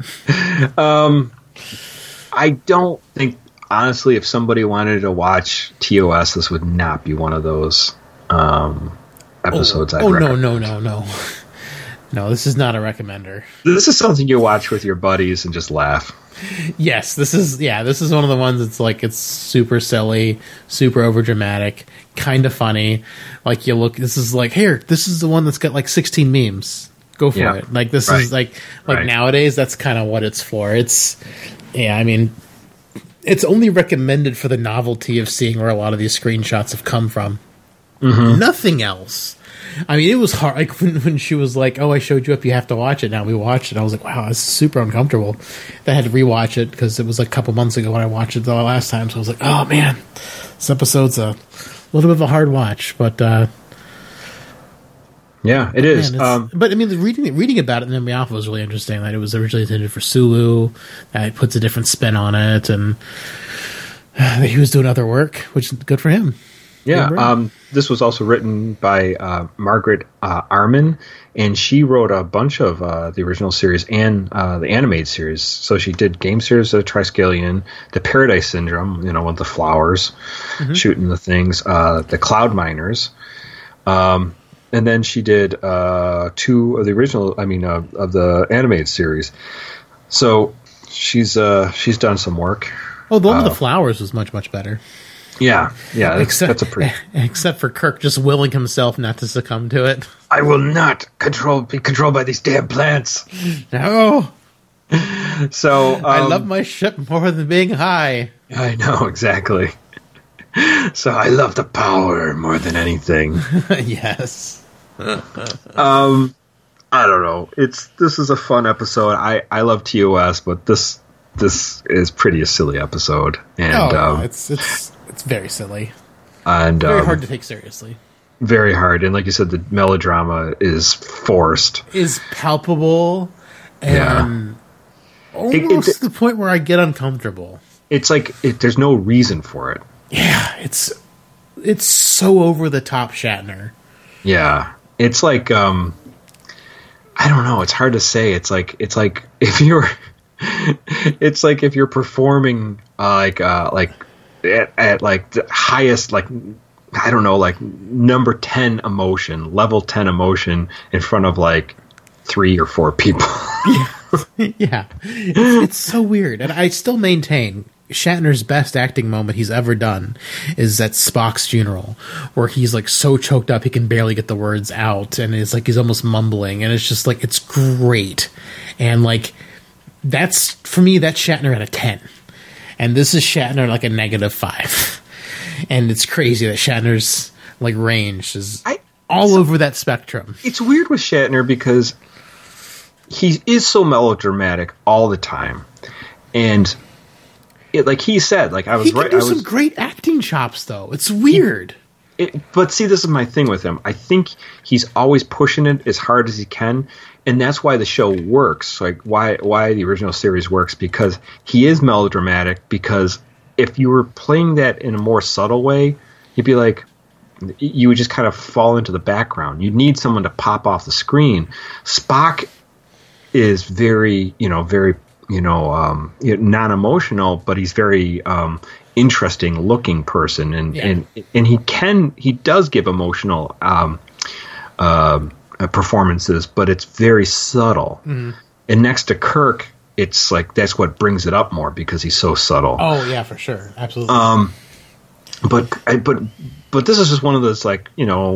I don't think, honestly, if somebody wanted to watch TOS, this would not be one of those episodes. I'd recommend. No, this is not a recommender. This is something you watch with your buddies and just laugh. Yes, this is one of the ones that's like, it's super silly, super overdramatic, kind of funny. Like, this is like, here, this is the one that's got like 16 memes. Go for it. Like, this is like nowadays, that's kind of what it's for. It's, I mean, it's only recommended for the novelty of seeing where a lot of these screenshots have come from. Mm-hmm. Nothing else. I mean, it was hard. Like when she was like, "Oh, I showed you up. You have to watch it." Now we watched it. I was like, "Wow, it's super uncomfortable." I had to rewatch it because it was like a couple months ago when I watched it the last time. So I was like, "Oh man, this episode's a little bit of a hard watch." But yeah, it is. Man, but I mean, reading about it in the Meow was really interesting. That it was originally intended for Sulu. That it puts a different spin on it, and that he was doing other work, which is good for him. Yeah, this was also written by Margaret Arman, and she wrote a bunch of the original series and the animated series. So she did Game Series of Triskelion, The Paradise Syndrome, with the flowers shooting the things, the Cloud Miners, and then she did 2 of the original, of the animated series. So she's done some work. Oh, the one with the flowers was much, much better. Yeah, that's a pretty. Except for Kirk just willing himself not to succumb to it. I will not be controlled by these damn plants. No. So I love my ship more than being high. I know, exactly. So I love the power more than anything. Yes. I don't know. This is a fun episode. I love TOS, but this is pretty a silly episode, and it's very silly and very hard to take seriously. Very hard, and like you said, the melodrama is forced, is palpable, and almost to the point where I get uncomfortable. It's like there's no reason for it. Yeah, it's so over the top Shatner. Yeah, it's like I don't know. It's hard to say. It's like if you're, it's like if you're performing at like the highest, like, I don't know, like number 10 emotion, level 10 emotion in front of like 3 or 4 people. Yeah, it's so weird, and I still maintain Shatner's best acting moment he's ever done is at Spock's funeral, where he's like so choked up he can barely get the words out, and it's like he's almost mumbling, and it's just like, it's great. And like, that's, for me, that's Shatner at a 10, and this is Shatner like a -5. And it's crazy that Shatner's like range is all over that spectrum. It's weird with Shatner because he is so melodramatic all the time, and like he said, like I was right. He can do some great acting chops, though. It's weird. But see, this is my thing with him. I think he's always pushing it as hard as he can, and that's why the show works. Like why the original series works, because he is melodramatic. Because if you were playing that in a more subtle way, you'd be like, you would just kind of fall into the background. You'd need someone to pop off the screen. Spock is very non-emotional, but he's very interesting looking person, and he does give emotional performances, but it's very subtle. Mm-hmm. And next to Kirk, it's like that's what brings it up more because he's so subtle. Oh yeah, for sure, absolutely. But this is just one of those, like,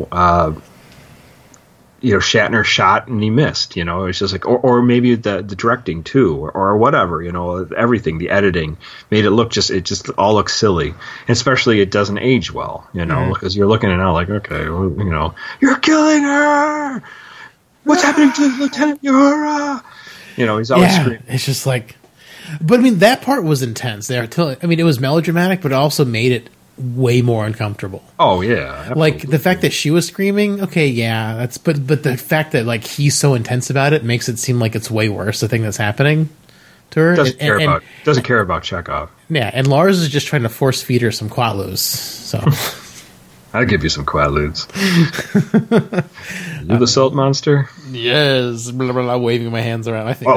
Shatner shot and he missed, it's just like, or maybe the directing too, or whatever, everything, the editing made it look it just all looks silly. And especially it doesn't age well, because you're looking at it now like, okay, well, you're killing her. What's happening to Lieutenant Uhura? He's always screaming. It's just like, but I mean, that part was intense there. It was melodramatic, but it also made it way more uncomfortable. Oh yeah, absolutely. Like the fact that she was screaming, okay, yeah, that's but the fact that like he's so intense about it makes it seem like it's way worse, the thing that's happening to her. Doesn't care about Chekhov. Yeah, and Lars is just trying to force feed her some Quaaludes. So I'll give you some Quaaludes. You the salt monster? Yes, blah, blah, blah, waving my hands around. I think.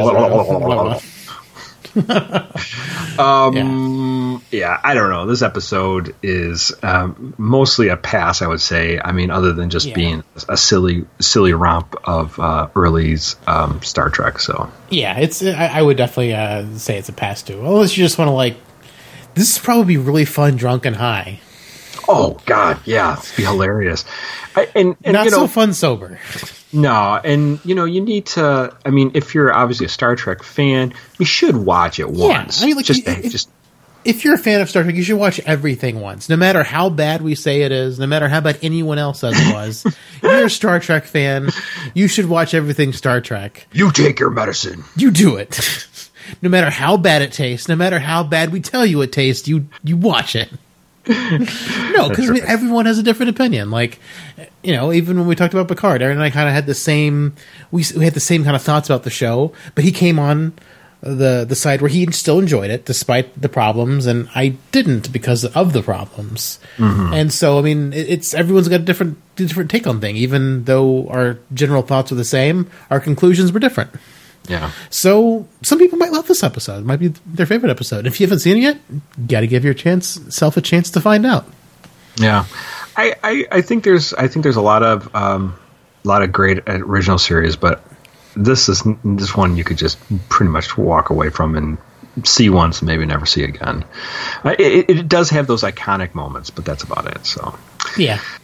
Yeah, I don't know. This episode is mostly a pass, I would say. I mean, other than just being a silly romp of early Star Trek. So yeah, I would definitely say it's a pass too. Unless you just want to like, this is probably really fun, drunk and high. Oh God, yeah, it'd be hilarious. And not so fun sober. No, and you need to. I mean, if you're obviously a Star Trek fan, you should watch it once. I mean, like, if you're a fan of Star Trek, you should watch everything once, no matter how bad we say it is, no matter how bad anyone else says it was. If you're a Star Trek fan, you should watch everything Star Trek. You take your medicine. You do it. No matter how bad it tastes, no matter how bad we tell you it tastes, you watch it. No, because right. Everyone has a different opinion. Like, even when we talked about Picard, Aaron and I kind of had the same. We had the same kind of thoughts about the show, but he came on the side where he still enjoyed it despite the problems, and I didn't because of the problems. Mm-hmm. And so, I mean, it's everyone's got a different take on things. Even though our general thoughts were the same, our conclusions were different. Yeah. So some people might love this episode. It might be their favorite episode. If you haven't seen it yet, you got to give yourself a chance to find out. Yeah, I think there's a lot of great original series, but this one you could just pretty much walk away from and see once and maybe never see again. It does have those iconic moments, but that's about it. So yeah.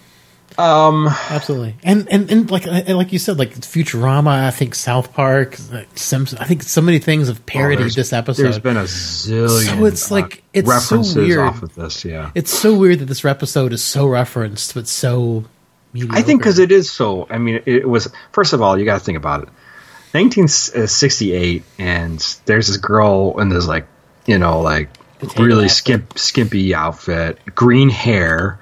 Absolutely. And like you said, like Futurama, I think South Park, I think so many things have parodied this episode. There's been a zillion. So it's like it's references so weird off of this. Yeah, it's so weird that this episode is so referenced, but so mediocre. I think because it is so. I mean, it was. First of all, you got to think about it. 1968, and there's this girl in this Potato really outfit. skimpy outfit, green hair.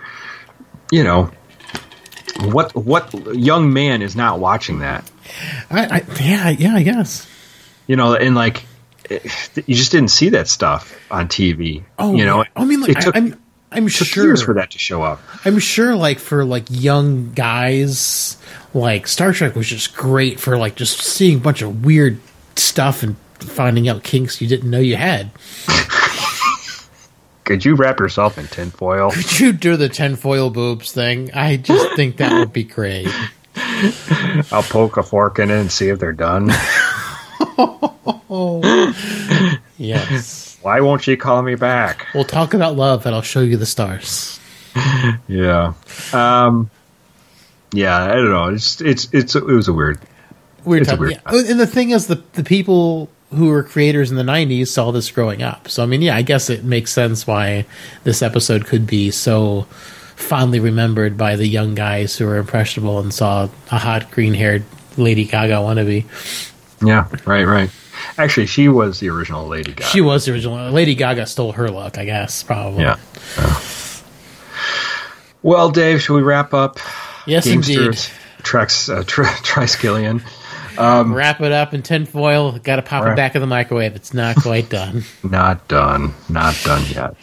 What young man is not watching that? I guess. And you just didn't see that stuff on TV. Oh, I mean, it took, I'm took sure years for that to show up. I'm sure, for young guys, Star Trek was just great for just seeing a bunch of weird stuff and finding out kinks you didn't know you had. Could you wrap yourself in tinfoil? Could you do the tinfoil boobs thing? I just think that would be great. I'll poke a fork in it and see if they're done. Yes. Why won't she call me back? We'll talk about love and I'll show you the stars. Yeah. Yeah, I don't know. It was a weird time. weird Yeah. And the thing is, the people who were creators in the 90s saw this growing up. So, I mean, yeah, I guess it makes sense why this episode could be so fondly remembered by the young guys who were impressionable and saw a hot green-haired Lady Gaga wannabe. Yeah, right. Actually, she was the original Lady Gaga. She was the original. Lady Gaga stole her look, I guess, probably. Yeah. Well, Dave, should we wrap up? Yes, Gamesters, indeed. Triskelion. Wrap it up in tinfoil. Got to pop Right. it back in the microwave. It's not quite done. Not done yet.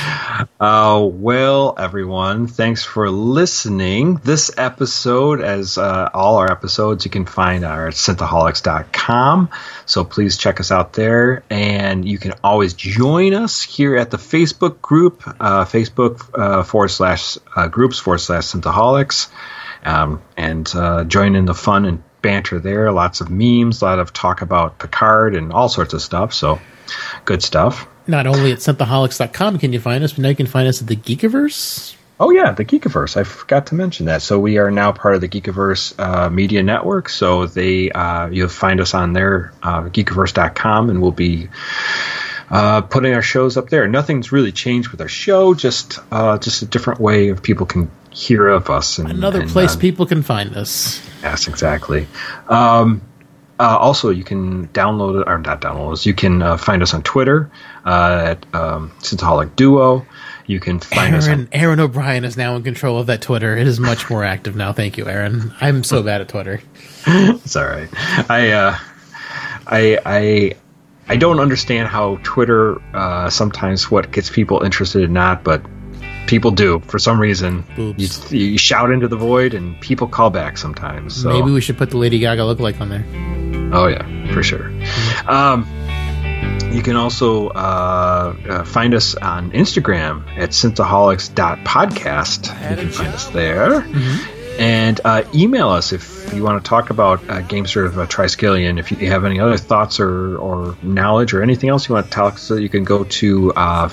Well, everyone, thanks for listening. This episode, as all our episodes, you can find at synthaholics.com. So please check us out there. And you can always join us here at the Facebook group, Facebook.com/groups/synthaholics. And join in the fun and banter there. Lots of memes, a lot of talk about Picard and all sorts of stuff. So good stuff. Not only at synthaholics.com can you find us, but now you can find us at the Geekiverse. Oh, yeah, the Geekiverse. I forgot to mention that. So we are now part of the Geekiverse Media Network. So you'll find us on there, geekiverse.com, and we'll be putting our shows up there. Nothing's really changed with our show, just a different way of people can hear of us. Another place people can find us. Yes, exactly. Also, you can download it, or not download us. You can find us on Twitter at Synthaholic Duo. You can find us on... Aaron O'Brien is now in control of that Twitter. It is much more active now. Thank you, Aaron. I'm so bad at Twitter. It's all right. I don't understand how Twitter sometimes what gets people interested in not, but people do for some reason. You shout into the void and people call back sometimes. So. Maybe we should put the Lady Gaga lookalike on there. Oh yeah, for sure. You can also find us on Instagram at synthaholics.podcast. You can find us there. Mm-hmm. And email us if you want to talk about Gamester of Triskelion. If you have any other thoughts or knowledge or anything else you want to talk, so you can go to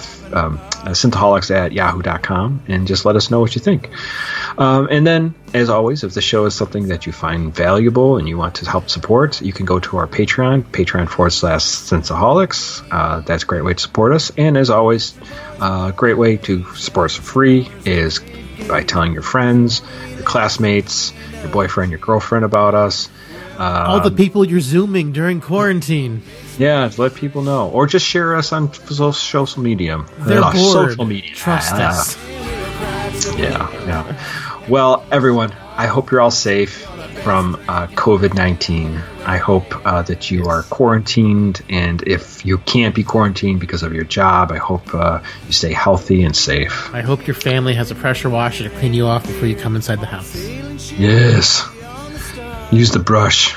synthaholics@yahoo.com and just let us know what you think. And then, as always, if the show is something that you find valuable and you want to help support, you can go to our Patreon, patreon.com/synthaholics. That's a great way to support us. And as always, a great way to support us for free is by telling your friends, your classmates, your boyfriend, your girlfriend about us. All the people you're Zooming during quarantine. Yeah, to let people know. Or just share us on social media. They're bored. Social media. Trust us. Yeah. Well, everyone, I hope you're all safe from COVID-19. I hope that you are quarantined, and if you can't be quarantined because of your job, I hope you stay healthy and safe. I hope your family has a pressure washer to clean you off before you come inside the house. Yes. Use the brush.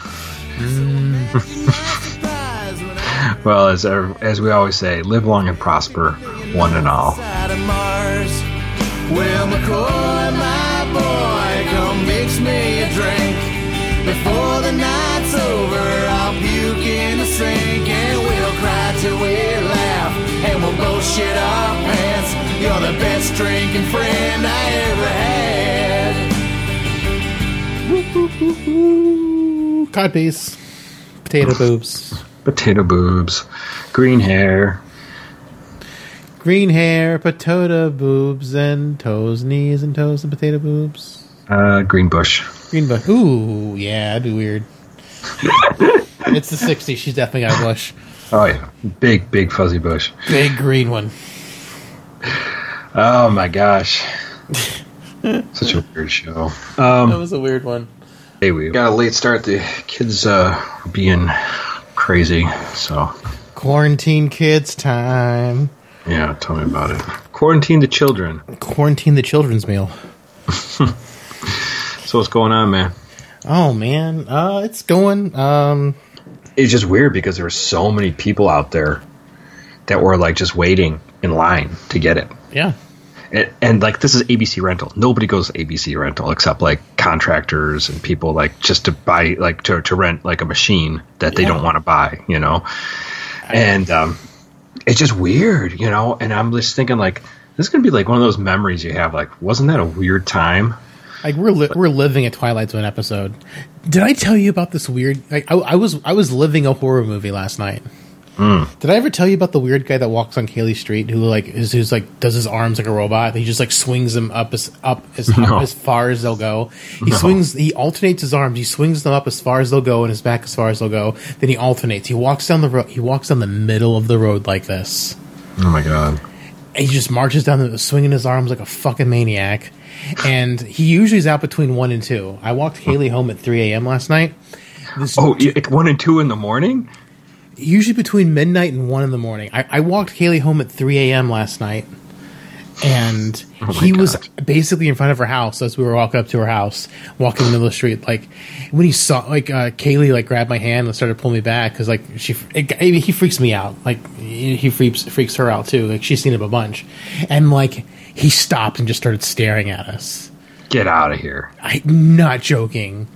Well, as we always say, live long and prosper, one and all. Well, McCoy, my boy, come mix me a drink. Before the night's over, I'll puke in the sink, and we'll cry till we laugh, and we'll both shit our pants. You're the best drinking friend I ever had. Codpiece. Potato boobs. Potato boobs. Green hair. Green hair, potato boobs, and toes, knees, and toes, and potato boobs. Green bush. Green bush. Ooh, yeah, that'd be weird. It's the 60s. She's definitely got a bush. Oh, yeah. Big fuzzy bush. Big green one. Oh, my gosh. Such a weird show. That was a weird one. Hey, we got a late start. The kids being crazy, so. Quarantine kids time. Yeah, tell me about it. Quarantine the children. Quarantine the children's meal. So what's going on, man? Oh, man. It's going. It's just weird because there were so many people out there that were like just waiting in line to get it. Yeah. And like, this is ABC Rental. Nobody goes to ABC Rental except like contractors and people like just to buy, like to rent like a machine that they don't want to buy, you know? And, it's just weird, you know, and I'm just thinking, like, this is going to be, like, one of those memories you have. Like, wasn't that a weird time? Like, we're living a Twilight Zone episode. Did I tell you about this weird... Like, I was living a horror movie last night. Did I ever tell you about the weird guy that walks on Cayley Street who, like, who's like, does his arms like a robot? He just, like, swings them up as far as they'll go. He alternates his arms. He swings them up as far as they'll go and his back as far as they'll go. Then he alternates. He walks down the road. He walks down the middle of the road like this. Oh, my God. And he just marches down, swinging his arms like a fucking maniac. And he usually is out between 1 and 2. I walked Kaylee home at 3 a.m. last night. 1 and 2 in the morning? Usually between midnight and 1 in the morning. I walked Kaylee home at 3 a.m. last night, and he was basically in front of her house as we were walking up to her house, walking in the middle of the street. Like, when he saw, like, Kaylee, like, grabbed my hand and started pulling me back, because, like, he freaks me out. Like, he freaks her out, too. Like, she's seen him a bunch. And, like, he stopped and just started staring at us. Get out of here. I'm not joking.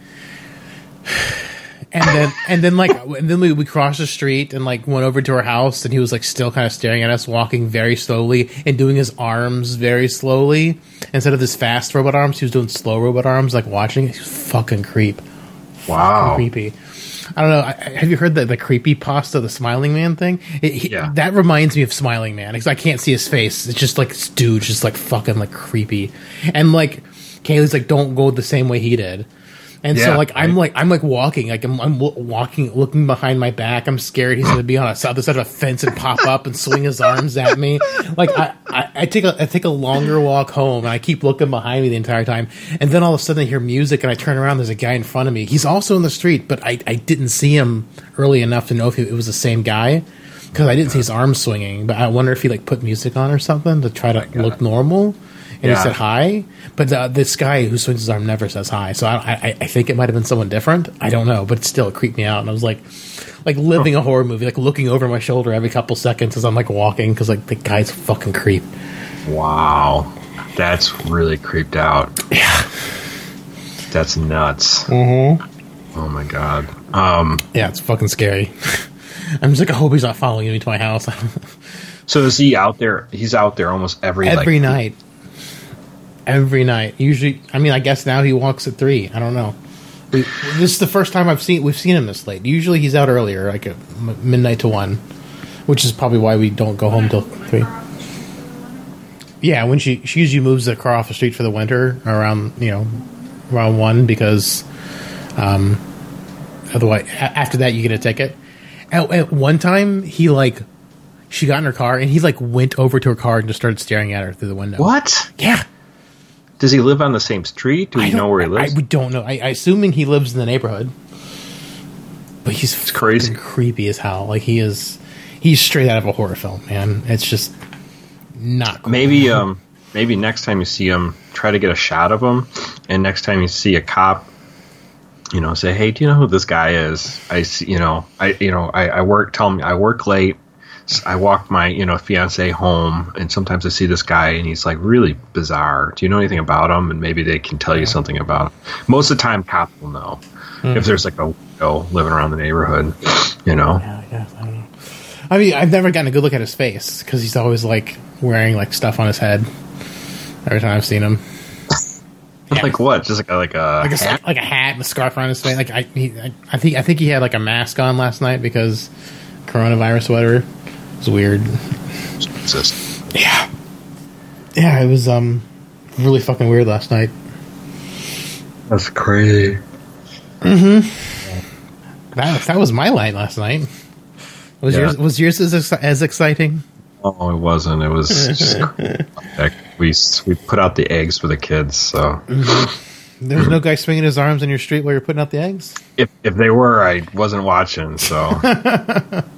And then we crossed the street and like went over to her house, and he was like still kind of staring at us, walking very slowly and doing his arms very slowly instead of his fast robot arms. He was doing slow robot arms, like watching. He's fucking creep. Wow, fucking creepy. I don't know. Have you heard the creepy pasta, the Smiling Man thing? Yeah. That reminds me of Smiling Man because I can't see his face. It's just like this dude, just like fucking like creepy, and like Kaylee's like, don't go the same way he did. And so, like, I'm walking, like, I'm walking, looking behind my back. I'm scared he's going to be on the other side of a fence and pop up and swing his arms at me. Like, I take a longer walk home, and I keep looking behind me the entire time. And then all of a sudden I hear music, and I turn around, there's a guy in front of me. He's also in the street, but I didn't see him early enough to know if it was the same guy, because I didn't see his arms swinging. But I wonder if he, like, put music on or something to try to look normal. And he said hi, but this guy who swings his arm never says hi. So I think it might have been someone different. I don't know, but still, it creeped me out. And I was like living a horror movie, like looking over my shoulder every couple seconds as I'm like walking, because like the guy's fucking creep. Wow, that's really creeped out. Yeah, that's nuts. Mm-hmm. Oh my God. Yeah, it's fucking scary. I'm just like, I hope he's not following me to my house. So is he out there? He's out there almost every night. Every night. Usually, I mean, I guess now he walks at 3. I don't know. This is the first time we've seen him this late. Usually he's out earlier, like at midnight to 1, which is probably why we don't go home till 3. Yeah, when she usually moves the car off the street for the winter around 1, because otherwise after that you get a ticket. At one time she got in her car and he like went over to her car and just started staring at her through the window. What? Yeah. Does he live on the same street? Do we know where he lives? We don't know. I assuming he lives in the neighborhood. But he's crazy, creepy as hell. Like he's straight out of a horror film, man. It's just not cool. Maybe next time you see him, try to get a shot of him, and next time you see a cop, say, hey, do you know who this guy is? I work. Tell me, I work late. I walk my, fiance home, and sometimes I see this guy, and he's like really bizarre. Do you know anything about him? And maybe they can tell you something about him. Most of the time, cops will know if there's like a widow living around the neighborhood. Yeah, I guess. I don't know. I mean, I've never gotten a good look at his face because he's always like wearing like stuff on his head. Every time I've seen him, Yeah. Like what? Just like a hat? Like a hat and a scarf around his face. Like I think he had like a mask on last night because coronavirus, whatever. It was weird. Jesus. Yeah, it was really fucking weird last night. That's crazy. That was my light last night. Was yours as exciting? Oh, it wasn't. It was just we put out the eggs for the kids. So there was no guy swinging his arms in your street while you're putting out the eggs. If they were, I wasn't watching. So